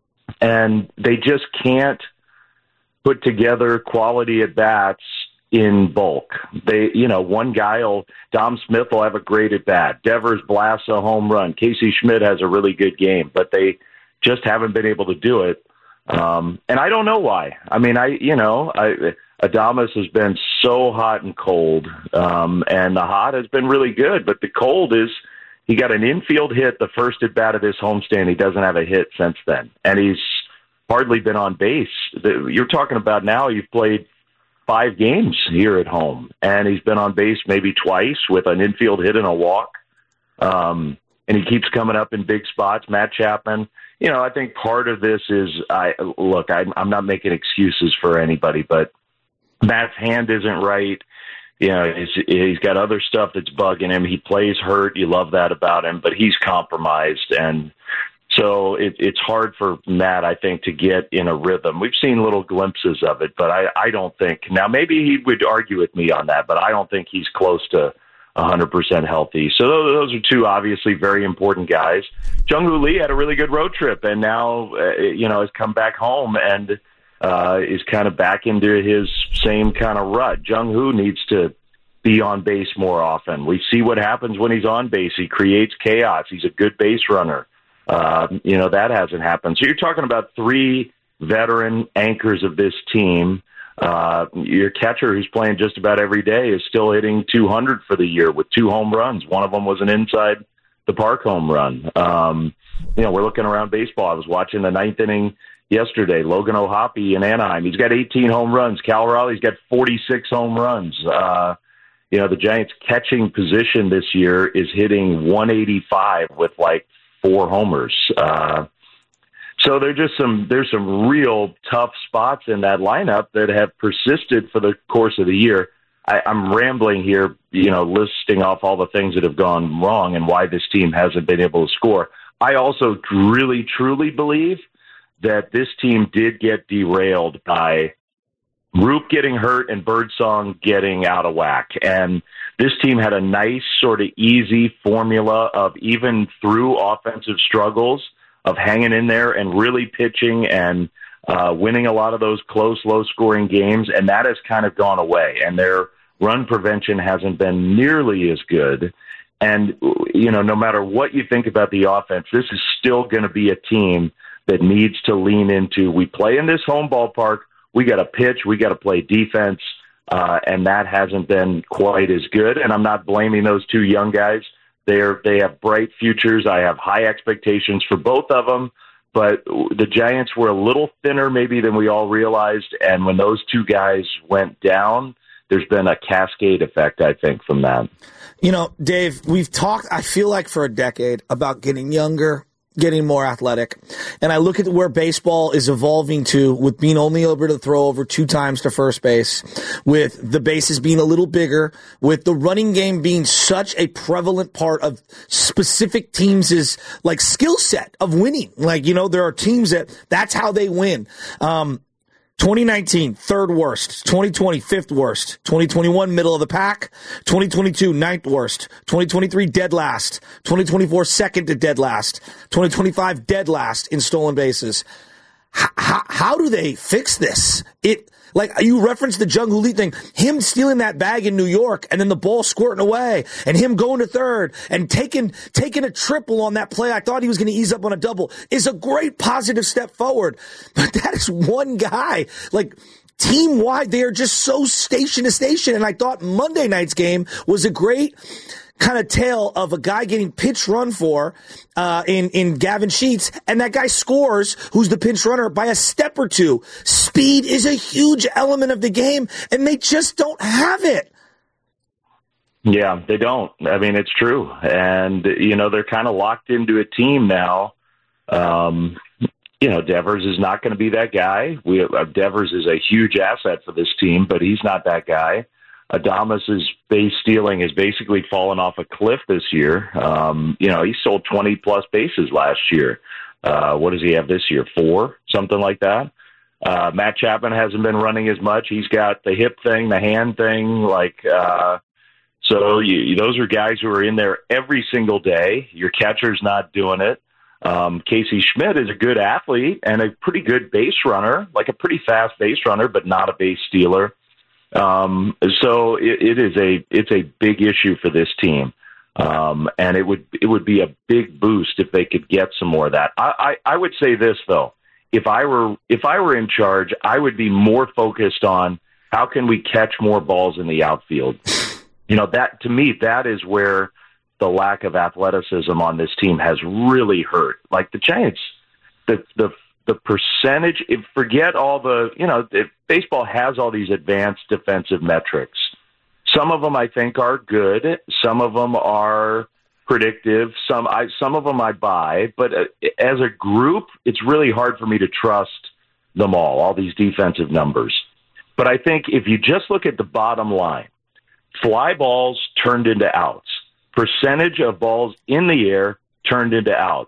and they just can't put together quality at bats in bulk. They, you know, one guy will, Dom Smith will have a great at bat. Devers blasts a home run. Casey Schmidt has a really good game, but they just haven't been able to do it. Um, and I don't know why. I mean, I, you know, I, Adames has been so hot and cold, um, and the hot has been really good, but the cold is he got an infield hit the first at bat of this homestand. He doesn't have a hit since then, and he's hardly been on base. You're talking about now you've played five games here at home, and he's been on base maybe twice with an infield hit and a walk, um, and he keeps coming up in big spots. Matt Chapman, you know, I think part of this is, I look, I, I'm not making excuses for anybody, but Matt's hand isn't right. You know, he's, he's got other stuff that's bugging him. He plays hurt. You love that about him, but he's compromised. And so it, it's hard for Matt, I think, to get in a rhythm. We've seen little glimpses of it, but I, I don't think, now maybe he would argue with me on that, but I don't think he's close to one hundred percent healthy. So those, those are two obviously very important guys. Jung-Hoo Lee had a really good road trip and now, uh, you know, has come back home and Uh, is kind of back into his same kind of rut. Jung-Hoo needs to be on base more often. We see what happens when he's on base. He creates chaos. He's a good base runner. Uh, you know, that hasn't happened. So you're talking about three veteran anchors of this team. Uh, your catcher, who's playing just about every day, is still hitting two hundred for the year with two home runs. One of them was an inside the park home run. Um, you know, we're looking around baseball. I was watching the ninth inning yesterday. Logan O'Hoppe in Anaheim. He's got eighteen home runs. Cal Raleigh's got forty-six home runs. Uh, you know, the Giants' catching position this year is hitting one eighty-five with like four homers. Uh, so there's just some there's some real tough spots in that lineup that have persisted for the course of the year. I, I'm rambling here, you know, listing off all the things that have gone wrong and why this team hasn't been able to score. I also really, truly believe that this team did get derailed by Roop getting hurt and Birdsong getting out of whack. And this team had a nice sort of easy formula of even through offensive struggles of hanging in there and really pitching and uh, winning a lot of those close, low-scoring games, and that has kind of gone away. And their run prevention hasn't been nearly as good. And, you know, no matter what you think about the offense, this is still going to be a team that needs to lean into, we play in this home ballpark, we got to pitch, we got to play defense, uh, and that hasn't been quite as good. And I'm not blaming those two young guys. They're, they have bright futures. I have high expectations for both of them. But the Giants were a little thinner maybe than we all realized, and when those two guys went down, there's been a cascade effect, I think, from that. You know, Dave, we've talked, I feel like, for a decade about getting younger, getting more athletic. And I look at where baseball is evolving to with being only able to throw over two times to first base, with the bases being a little bigger, with the running game being such a prevalent part of specific teams' like skill set of winning. Like, you know, there are teams that that's how they win. Um, twenty nineteen, third worst. twenty twenty, fifth worst. twenty twenty-one, middle of the pack. twenty twenty-two, ninth worst. twenty twenty-three, dead last. twenty twenty-four, second to dead last. twenty twenty-five, dead last in stolen bases. H- how, how do they fix this? It, like, you referenced the Jung Hoo Lee thing, him stealing that bag in New York and then the ball squirting away and him going to third and taking, taking a triple on that play. I thought he was going to ease up on a double is a great positive step forward. But that is one guy. Like, team wide, they are just so station to station. And I thought Monday night's game was a great kind of tale of a guy getting pitch run for uh, in, in Gavin Sheets, and that guy scores, who's the pinch runner, by a step or two. Speed is a huge element of the game, and they just don't have it. Yeah, they don't. I mean, it's true. And, you know, they're kind of locked into a team now. Um, you know, Devers is not going to be that guy. We uh, Devers is a huge asset for this team, but he's not that guy. Adames' base stealing has basically fallen off a cliff this year. Um, you know, he sold twenty plus bases last year. Uh, what does he have this year? Four, something like that. Uh, Matt Chapman hasn't been running as much. He's got the hip thing, the hand thing. Like, uh, so you, those are guys who are in there every single day. Your catcher's not doing it. Um, Casey Schmidt is a good athlete and a pretty good base runner, like a pretty fast base runner, but not a base stealer. Um, so it, it is a, it's a big issue for this team. Um, and it would, it would be a big boost if they could get some more of that. I, I, I would say this though, if I were, if I were in charge, I would be more focused on how can we catch more balls in the outfield. You know, that to me, that is where the lack of athleticism on this team has really hurt. Like the Giants, the, the, the percentage, if forget all the, you know, if baseball has all these advanced defensive metrics. Some of them I think are good. Some of them are predictive. Some I, some of them I buy. But as a group, it's really hard for me to trust them all, all these defensive numbers. But I think if you just look at the bottom line, fly balls turned into outs, percentage of balls in the air turned into outs.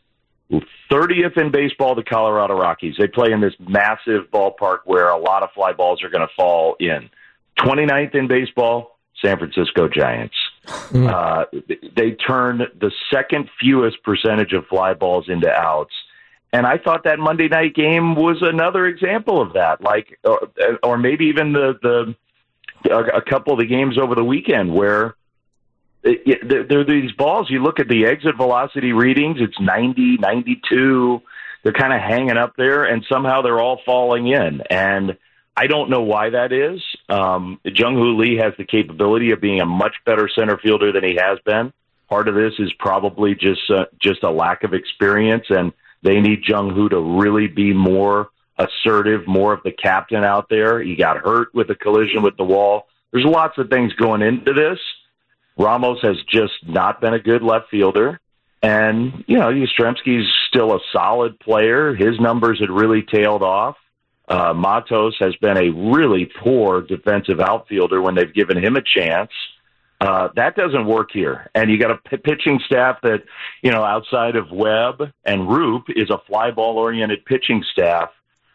thirtieth in baseball, the Colorado Rockies. They play in this massive ballpark where a lot of fly balls are going to fall in. twenty-ninth in baseball, San Francisco Giants. Mm. Uh, they turn the second fewest percentage of fly balls into outs. And I thought that Monday night game was another example of that. Like, or, or maybe even the, the a couple of the games over the weekend where It, it, there, there are these balls, you look at the exit velocity readings, it's ninety, ninety-two. They're kind of hanging up there, and somehow they're all falling in. And I don't know why that is. Um, Jung Hoo Lee has the capability of being a much better center fielder than he has been. part of this is probably just uh, just a lack of experience, and they need Jung Hoo to really be more assertive, more of the captain out there. He got hurt with a collision with the wall. There's lots of things going into this. Ramos has just not been a good left fielder. And, you know, Yastrzemski's still a solid player. His numbers had really tailed off. Uh, Matos has been a really poor defensive outfielder when they've given him a chance. Uh, that doesn't work here. And you got a p- pitching staff that, you know, outside of Webb and Roop is a fly ball oriented pitching staff.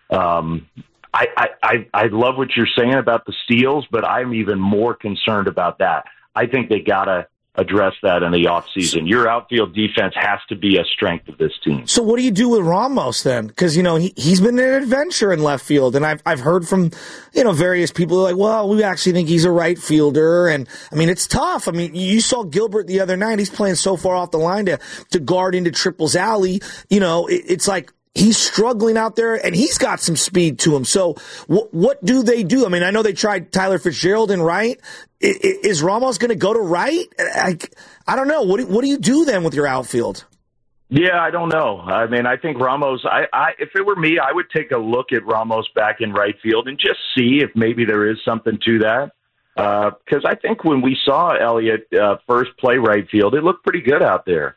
Um, I, I, I, I love what you're saying about the steals, but I'm even more concerned about that. I think they got to address that in the offseason. Your outfield defense has to be a strength of this team. So what do you do with Ramos then? Because, you know, he, he's been an adventure in left field, and I've I've heard from, you know, various people who are like, well, we actually think he's a right fielder, and, I mean, it's tough. I mean, you saw Gilbert the other night. He's playing so far off the line to, to guard into Triple's alley. You know, it, it's like, he's struggling out there, and he's got some speed to him. So what what do they do? I mean, I know they tried Tyler Fitzgerald in right. I, I, is Ramos going to go to right? I, I don't know. What do, what do you do then with your outfield? Yeah, I don't know. I mean, I think Ramos, I, I, if it were me, I would take a look at Ramos back in right field and just see if maybe there is something to that. Because uh, I think when we saw Elliott uh, first play right field, it looked pretty good out there.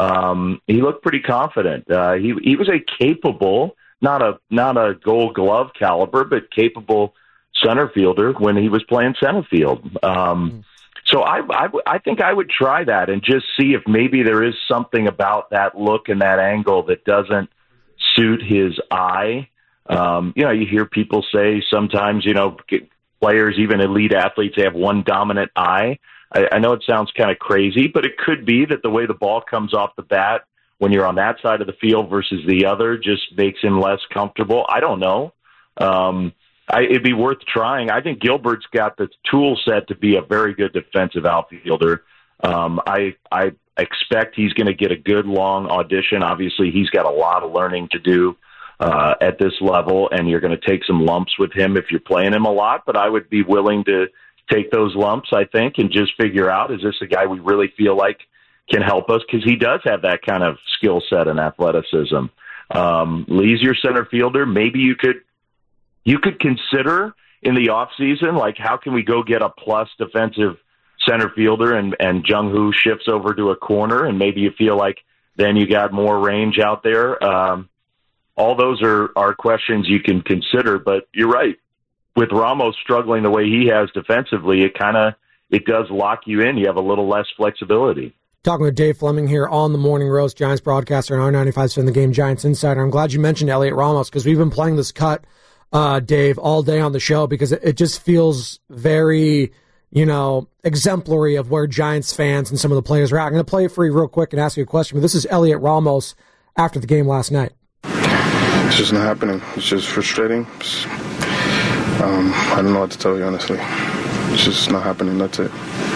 Um, he looked pretty confident. Uh, he he was a capable, not a not a Gold Glove caliber, but capable center fielder when he was playing center field. Um, so I, I I think I would try that and just see if maybe there is something about that look and that angle that doesn't suit his eye. Um, you know, you hear people say sometimes, you know, players, even elite athletes, they have one dominant eye. I, I know it sounds kind of crazy, but it could be that the way the ball comes off the bat when you're on that side of the field versus the other just makes him less comfortable. I don't know. Um, I, it'd be worth trying. I think Gilbert's got the tool set to be a very good defensive outfielder. Um, I, I expect he's going to get a good long audition. Obviously, he's got a lot of learning to do uh, at this level, and you're going to take some lumps with him if you're playing him a lot, but I would be willing to take those lumps, I think, and just figure out, is this a guy we really feel like can help us? Because he does have that kind of skill set and athleticism. Um, Lee's your center fielder. Maybe you could you could consider in the offseason, like, how can we go get a plus defensive center fielder and, and Jung Hoo shifts over to a corner, and maybe you feel like then you got more range out there. Um, all those are, are questions you can consider, but you're right. With Ramos struggling the way he has defensively, it kind of it does lock you in. You have a little less flexibility. Talking with Dave Fleming here on the Morning Roast, Giants broadcaster and R ninety-five seven The Game Giants Insider. I'm glad you mentioned Elliott Ramos because we've been playing this cut, uh, Dave, all day on the show because it, it just feels very, you know, exemplary of where Giants fans and some of the players are at. I'm going to play it for you real quick and ask you a question, but this is Elliott Ramos after the game last night. It's just not happening. It's just frustrating. It's, Um, I don't know what to tell you, honestly. It's just not happening. That's it.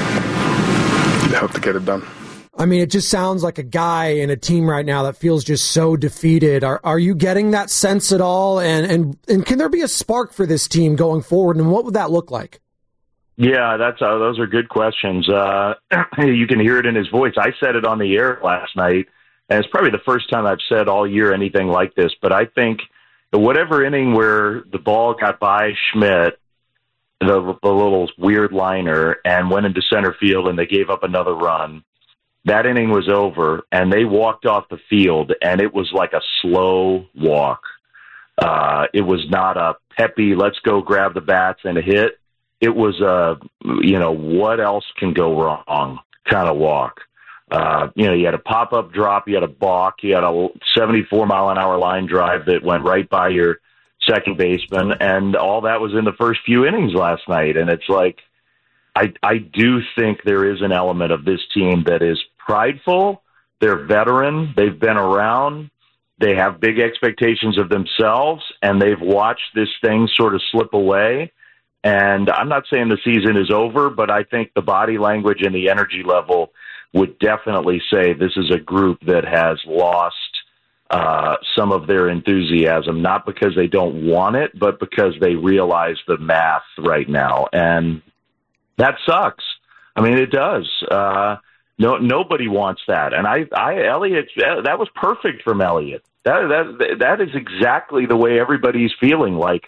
They have to get it done. I mean, it just sounds like a guy in a team right now that feels just so defeated. Are are you getting that sense at all? And and, and can there be a spark for this team going forward? And what would that look like? Yeah, that's uh, those are good questions. Uh, you can hear it in his voice. I said it on the air last night, and it's probably the first time I've said all year anything like this. But I think whatever inning where the ball got by Schmidt, the, the little weird liner, and went into center field and they gave up another run, that inning was over, and they walked off the field, and it was like a slow walk. Uh, it was not a peppy, let's go grab the bats and a hit. It was a, you know, what else can go wrong kind of walk. Uh, you know, you had a pop-up drop, you had a balk, you had a seventy-four mile an hour line drive that went right by your second baseman, and all that was in the first few innings last night. And it's like, I, I do think there is an element of this team that is prideful. They're veteran. They've been around. They have big expectations of themselves, and they've watched this thing sort of slip away. And I'm not saying the season is over, but I think the body language and the energy level would definitely say this is a group that has lost uh, some of their enthusiasm, not because they don't want it, but because they realize the math right now. And that sucks. I mean, it does. Uh, No, nobody wants that. And I, I, Elliott, that was perfect from Elliott. That, that, that is exactly the way everybody's feeling. Like,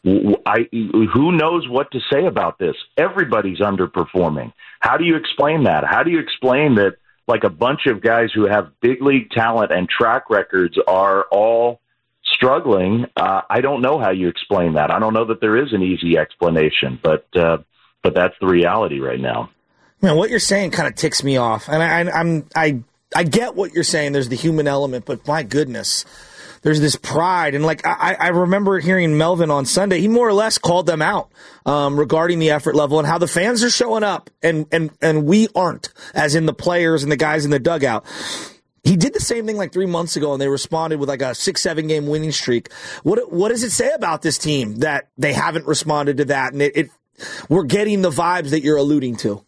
I, who knows what to say about this? Everybody's underperforming. How do you explain that? How do you explain that, like, a bunch of guys who have big league talent and track records are all struggling? Uh, I don't know how you explain that. I don't know that there is an easy explanation, but, uh, but that's the reality right now. Man, what you're saying kind of ticks me off, and I, I'm I I get what you're saying. There's the human element, but my goodness, there's this pride, and like I, I remember hearing Melvin on Sunday. He more or less called them out um, regarding the effort level and how the fans are showing up, and and and we aren't, as in the players and the guys in the dugout. He did the same thing like three months ago, and they responded with like a six, seven game winning streak. What what does it say about this team that they haven't responded to that, and it, it we're getting the vibes that you're alluding to?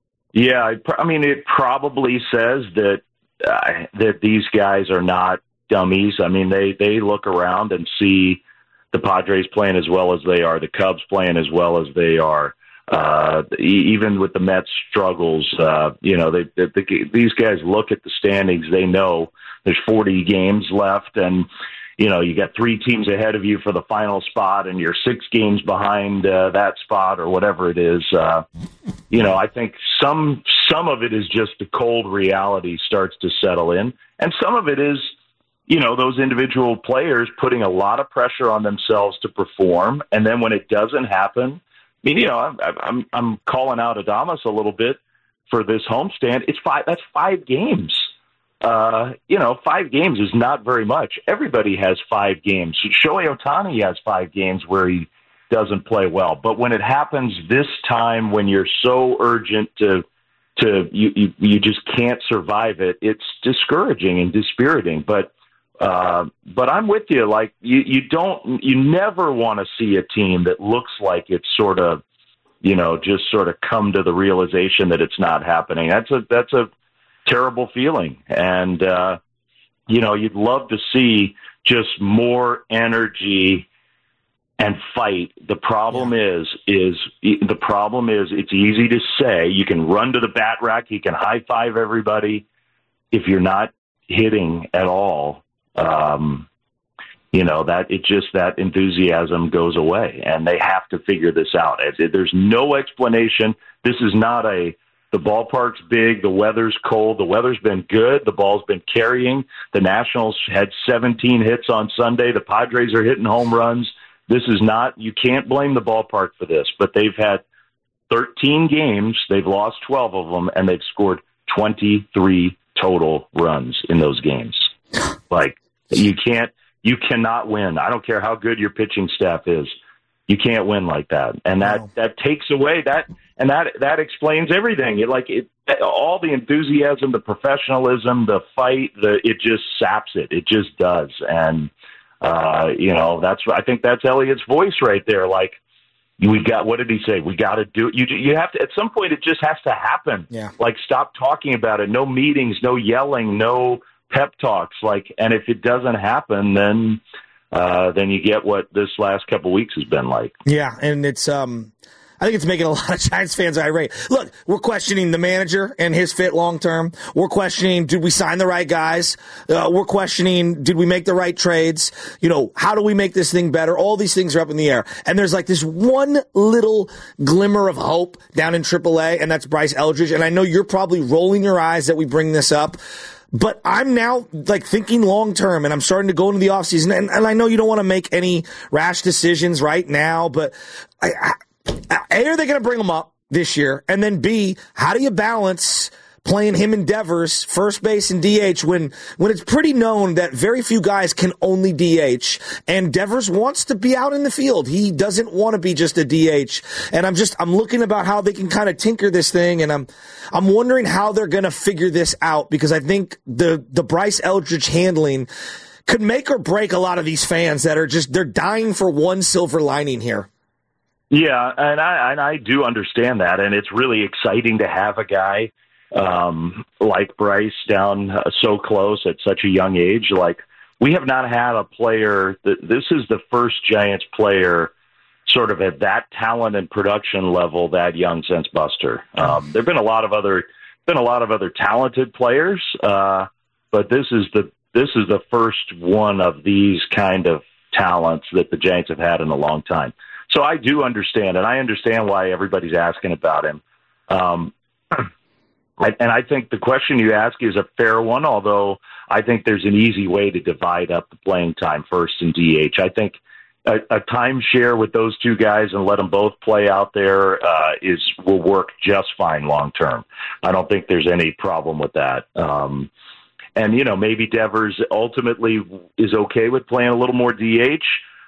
Yeah, I mean, it probably says that uh, that these guys are not dummies. I mean, they, they look around and see the Padres playing as well as they are, the Cubs playing as well as they are. Uh, even with the Mets struggles, uh, you know, they, they, they, these guys look at the standings. They know there's forty games left, and you know, you got three teams ahead of you for the final spot, and you're six games behind uh, that spot or whatever it is. Uh, you know, I think some some of it is just the cold reality starts to settle in, and some of it is, you know, those individual players putting a lot of pressure on themselves to perform, and then when it doesn't happen, I mean, you know, I'm I'm, I'm calling out Adames a little bit for this homestand. It's five. That's five games. Uh, you know, five games is not very much. Everybody has five games. Shohei Ohtani has five games where he doesn't play well. But when it happens this time, when you're so urgent to, to you, you, you just can't survive it, it's discouraging and dispiriting. But, uh, but I'm with you. Like, you, you don't, you never want to see a team that looks like it's sort of, you know, just sort of come to the realization that it's not happening. That's a, that's a, terrible feeling. And, uh, you know, you'd love to see just more energy and fight. The problem yeah. is, is the problem is it's easy to say. You can run to the bat rack. You can high five everybody. If you're not hitting at all, um, you know, that it just, that enthusiasm goes away, and they have to figure this out. There's no explanation. This is not a, the ballpark's big, the weather's cold, the weather's been good, the ball's been carrying. The Nationals had seventeen hits on Sunday. The Padres are hitting home runs. This is not, you can't blame the ballpark for this, but they've had thirteen games, they've lost twelve of them, and they've scored twenty-three total runs in those games. Like, you can't, you cannot win. I don't care how good your pitching staff is. You can't win like that. And that, wow. that takes away that, and that, that explains everything. It, like it, all the enthusiasm, the professionalism, the fight, the, it just saps it. It just does. And, uh, you know, that's, I think that's Elliott's voice right there. Like, we got, what did he say? We got to do it. You, you have to, at some point it just has to happen. Yeah. Like, stop talking about it. No meetings, no yelling, no pep talks. Like, and if it doesn't happen, then, Uh, then you get what this last couple of weeks has been like. Yeah, and it's um, I think it's making a lot of Giants fans irate. Look, we're questioning the manager and his fit long term. We're questioning, did we sign the right guys? Uh, we're questioning, did we make the right trades? You know, how do we make this thing better? All these things are up in the air. And there's like this one little glimmer of hope down in triple A, and that's Bryce Eldridge. And I know you're probably rolling your eyes that we bring this up. But I'm now like thinking long term, and I'm starting to go into the offseason. And, and I know you don't want to make any rash decisions right now, but I, I, A, are they going to bring him up this year? And then B, how do you balance playing him in Devers, first base and D H, when when it's pretty known that very few guys can only D H, and Devers wants to be out in the field. He doesn't want to be just a D H. And I'm just I'm looking about how they can kind of tinker this thing, and I'm I'm wondering how they're going to figure this out, because I think the the Bryce Eldridge handling could make or break a lot of these fans that are just they're dying for one silver lining here. Yeah, and I and I do understand that, and it's really exciting to have a guy Um, like Bryce down uh, so close at such a young age. Like, we have not had a player that this is the first Giants player sort of at that talent and production level that young since Buster. Um, there've been a lot of other, been a lot of other talented players, uh, but this is the this is the first one of these kind of talents that the Giants have had in a long time. So I do understand, and I understand why everybody's asking about him. Um, and I think the question you ask is a fair one, although I think there's an easy way to divide up the playing time first and D H. I think a, a timeshare with those two guys and let them both play out there uh, is will work just fine long term. I don't think there's any problem with that. Um, and, you know, maybe Devers ultimately is okay with playing a little more D H.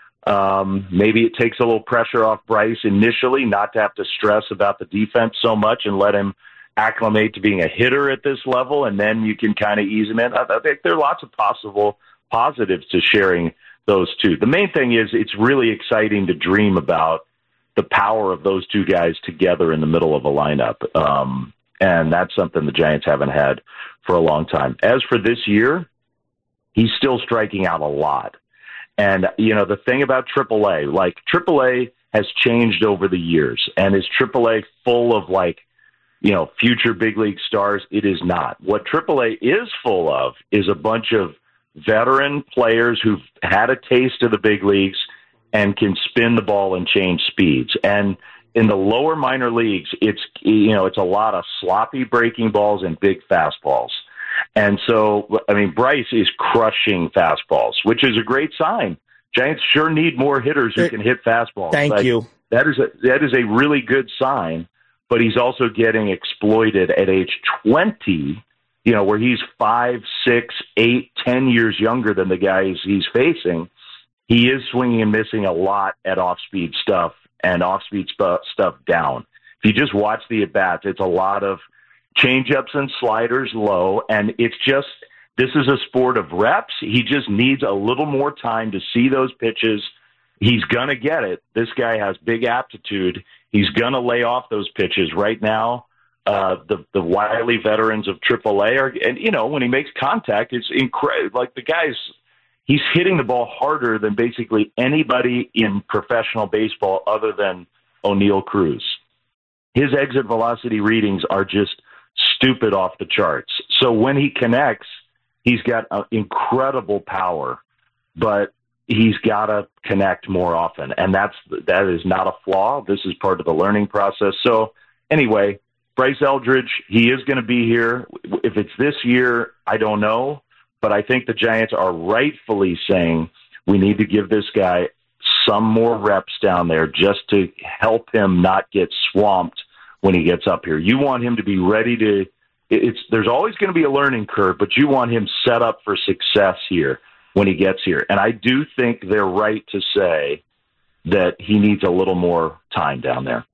Um, maybe it takes a little pressure off Bryce initially, not to have to stress about the defense so much and let him acclimate to being a hitter at this level, and then you can kind of ease him in. I think there are lots of possible positives to sharing those two. The main thing is it's really exciting to dream about the power of those two guys together in the middle of a lineup. Um, and that's something the Giants haven't had for a long time. As for this year, he's still striking out a lot. And, you know, the thing about triple A, like triple A has changed over the years. And is triple A full of, like, you know, future big league stars? It is not. What triple A is full of is a bunch of veteran players who've had a taste of the big leagues and can spin the ball and change speeds. And in the lower minor leagues, it's, you know, it's a lot of sloppy breaking balls and big fastballs. And so, I mean, Bryce is crushing fastballs, which is a great sign. Giants sure need more hitters who can hit fastballs. Thank like, you. That is a, that is a really good sign, but he's also getting exploited at age twenty, you know, where he's five, six, eight, ten years younger than the guys he's facing. He is swinging and missing a lot at off-speed stuff and off-speed sp- stuff down. If you just watch the at-bats, it's a lot of change-ups and sliders low, and it's just, this is a sport of reps. He just needs a little more time to see those pitches. He's going to get it. This guy has big aptitude. He's going to lay off those pitches. Right now, uh, the the wily veterans of triple A are, and, you know, when he makes contact, it's incredible. Like, the guy's, he's hitting the ball harder than basically anybody in professional baseball other than O'Neal Cruz. His exit velocity readings are just stupid off the charts. So when he connects, he's got uh, incredible power, but he's got to connect more often. And that's, that is not a flaw. This is part of the learning process. So anyway, Bryce Eldridge, he is going to be here. If it's this year, I don't know, but I think the Giants are rightfully saying we need to give this guy some more reps down there just to help him not get swamped when he gets up here. You want him to be ready to, it's, there's always going to be a learning curve, but you want him set up for success here when he gets here. And I do think they're right to say that he needs a little more time down there.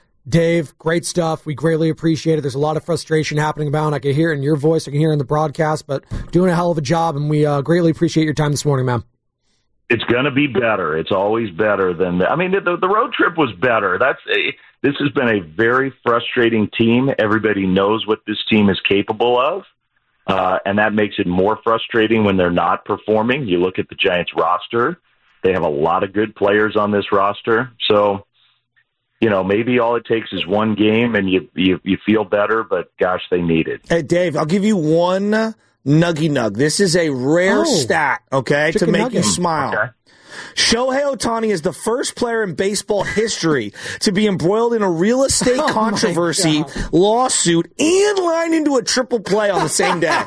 Dave, great stuff. We greatly appreciate it. There's a lot of frustration happening about, and I can hear it in your voice, I can hear it in the broadcast, but doing a hell of a job, and we uh, greatly appreciate your time this morning, man. It's going to be better. It's always better than, I mean, the, the road trip was better. That's a, this has been a very frustrating team. Everybody knows what this team is capable of, uh, and that makes it more frustrating when they're not performing. You look at the Giants roster. They have a lot of good players on this roster. So, you know, maybe all it takes is one game and you you, you feel better, but gosh, they need it. Hey, Dave, I'll give you one nuggy nug. This is a rare Oh, stat, okay, to chicken make nugget. you smile. Okay. Shohei Ohtani is the first player in baseball history to be embroiled in a real estate Oh, my controversy, God. lawsuit, and line into a triple play on the same day.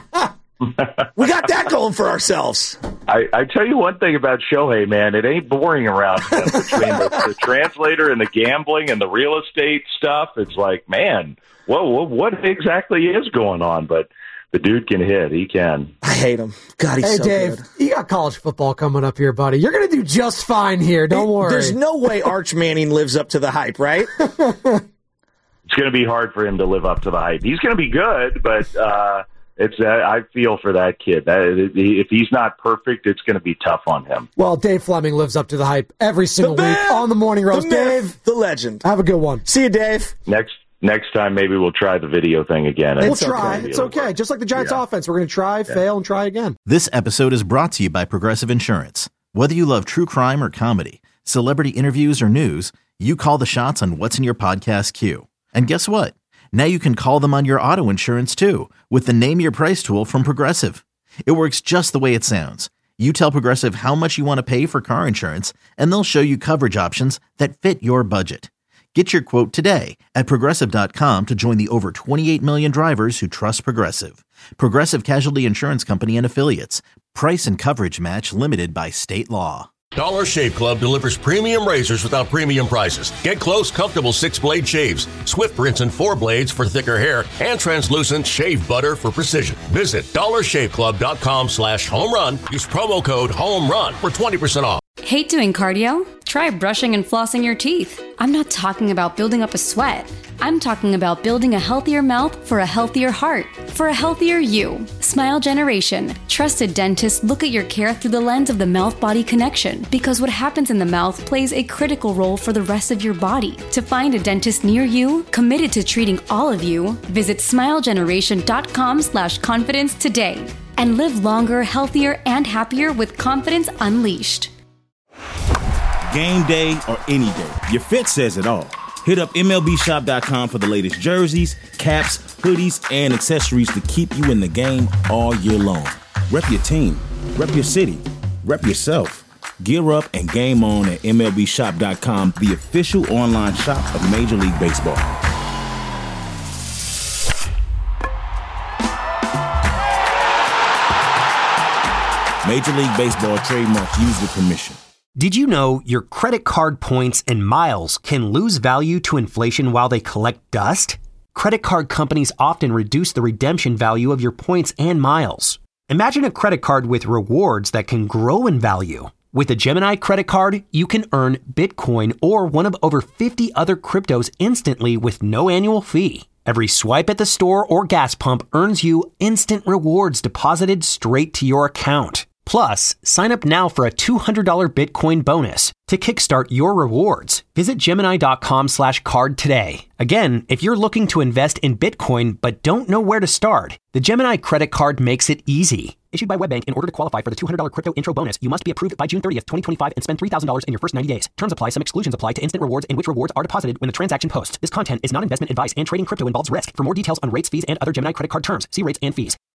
We got that going for ourselves. I, I tell you one thing about Shohei, man, it ain't boring around him between the, the translator and the gambling and the real estate stuff. It's like, man, whoa, whoa, what exactly is going on? But the dude can hit. He can. I hate him. God, he's Hey, so Dave, good. you got college football coming up here, buddy. You're going to do just fine here. Don't It- worry. There's no way Arch Manning lives up to the hype, right? It's going to be hard for him to live up to the hype. He's going to be good, but uh, it's uh, I feel for that kid. That, if he's not perfect, it's going to be tough on him. Well, Dave Fleming lives up to the hype every single The week man, on the Morning Roast. the myth, Dave, the legend. have a good one. See you, Dave. Next next time, maybe we'll try the video thing again. We'll It's try. okay. It's okay. Just like the Giants Yeah. offense, we're going to try, fail, and try again. This episode is brought to you by Progressive Insurance. Whether you love true crime or comedy, celebrity interviews or news, you call the shots on what's in your podcast queue. And guess what? Now you can call them on your auto insurance too with the Name Your Price tool from Progressive. It works just the way it sounds. You tell Progressive how much you want to pay for car insurance, and they'll show you coverage options that fit your budget. Get your quote today at Progressive dot com to join the over twenty-eight million drivers who trust Progressive. Progressive Casualty Insurance Company and Affiliates. Price and coverage match limited by state law. Dollar Shave Club delivers premium razors without premium prices. Get close, comfortable six-blade shaves, Swift rinse and four blades for thicker hair, and translucent shave butter for precision. Visit dollar shave club dot com slash home run. Use promo code HOMERUN for twenty percent off. Hate doing cardio? Try brushing and flossing your teeth. I'm not talking about building up a sweat. I'm talking about building a healthier mouth for a healthier heart, for a healthier you. Smile Generation. Trusted dentists look at your care through the lens of the mouth-body connection, because what happens in the mouth plays a critical role for the rest of your body. To find a dentist near you, committed to treating all of you, visit smile generation dot com slash confidence today. And live longer, healthier, and happier with confidence unleashed. Game day or any day, your fit says it all. Hit up M L B shop dot com for the latest jerseys, caps, hoodies, and accessories to keep you in the game all year long. Rep your team, rep your city, rep yourself. Gear up and game on at M L B shop dot com, the official online shop of Major League Baseball. Major League Baseball trademarks used with permission. Did you know your credit card points and miles can lose value to inflation while they collect dust? Credit card companies often reduce the redemption value of your points and miles. Imagine a credit card with rewards that can grow in value. With a Gemini credit card, you can earn Bitcoin or one of over fifty other cryptos instantly with no annual fee. Every swipe at the store or gas pump earns you instant rewards deposited straight to your account. Plus, sign up now for a two hundred dollars Bitcoin bonus. To kickstart your rewards, visit Gemini dot com slash card today. Again, if you're looking to invest in Bitcoin but don't know where to start, the Gemini credit card makes it easy. Issued by WebBank, in order to qualify for the two hundred dollars crypto intro bonus, you must be approved by June thirtieth, twenty twenty-five and spend three thousand dollars in your first ninety days. Terms apply. Some exclusions apply to instant rewards in which rewards are deposited when the transaction posts. This content is not investment advice and trading crypto involves risk. For more details on rates, fees, and other Gemini credit card terms, see rates and fees.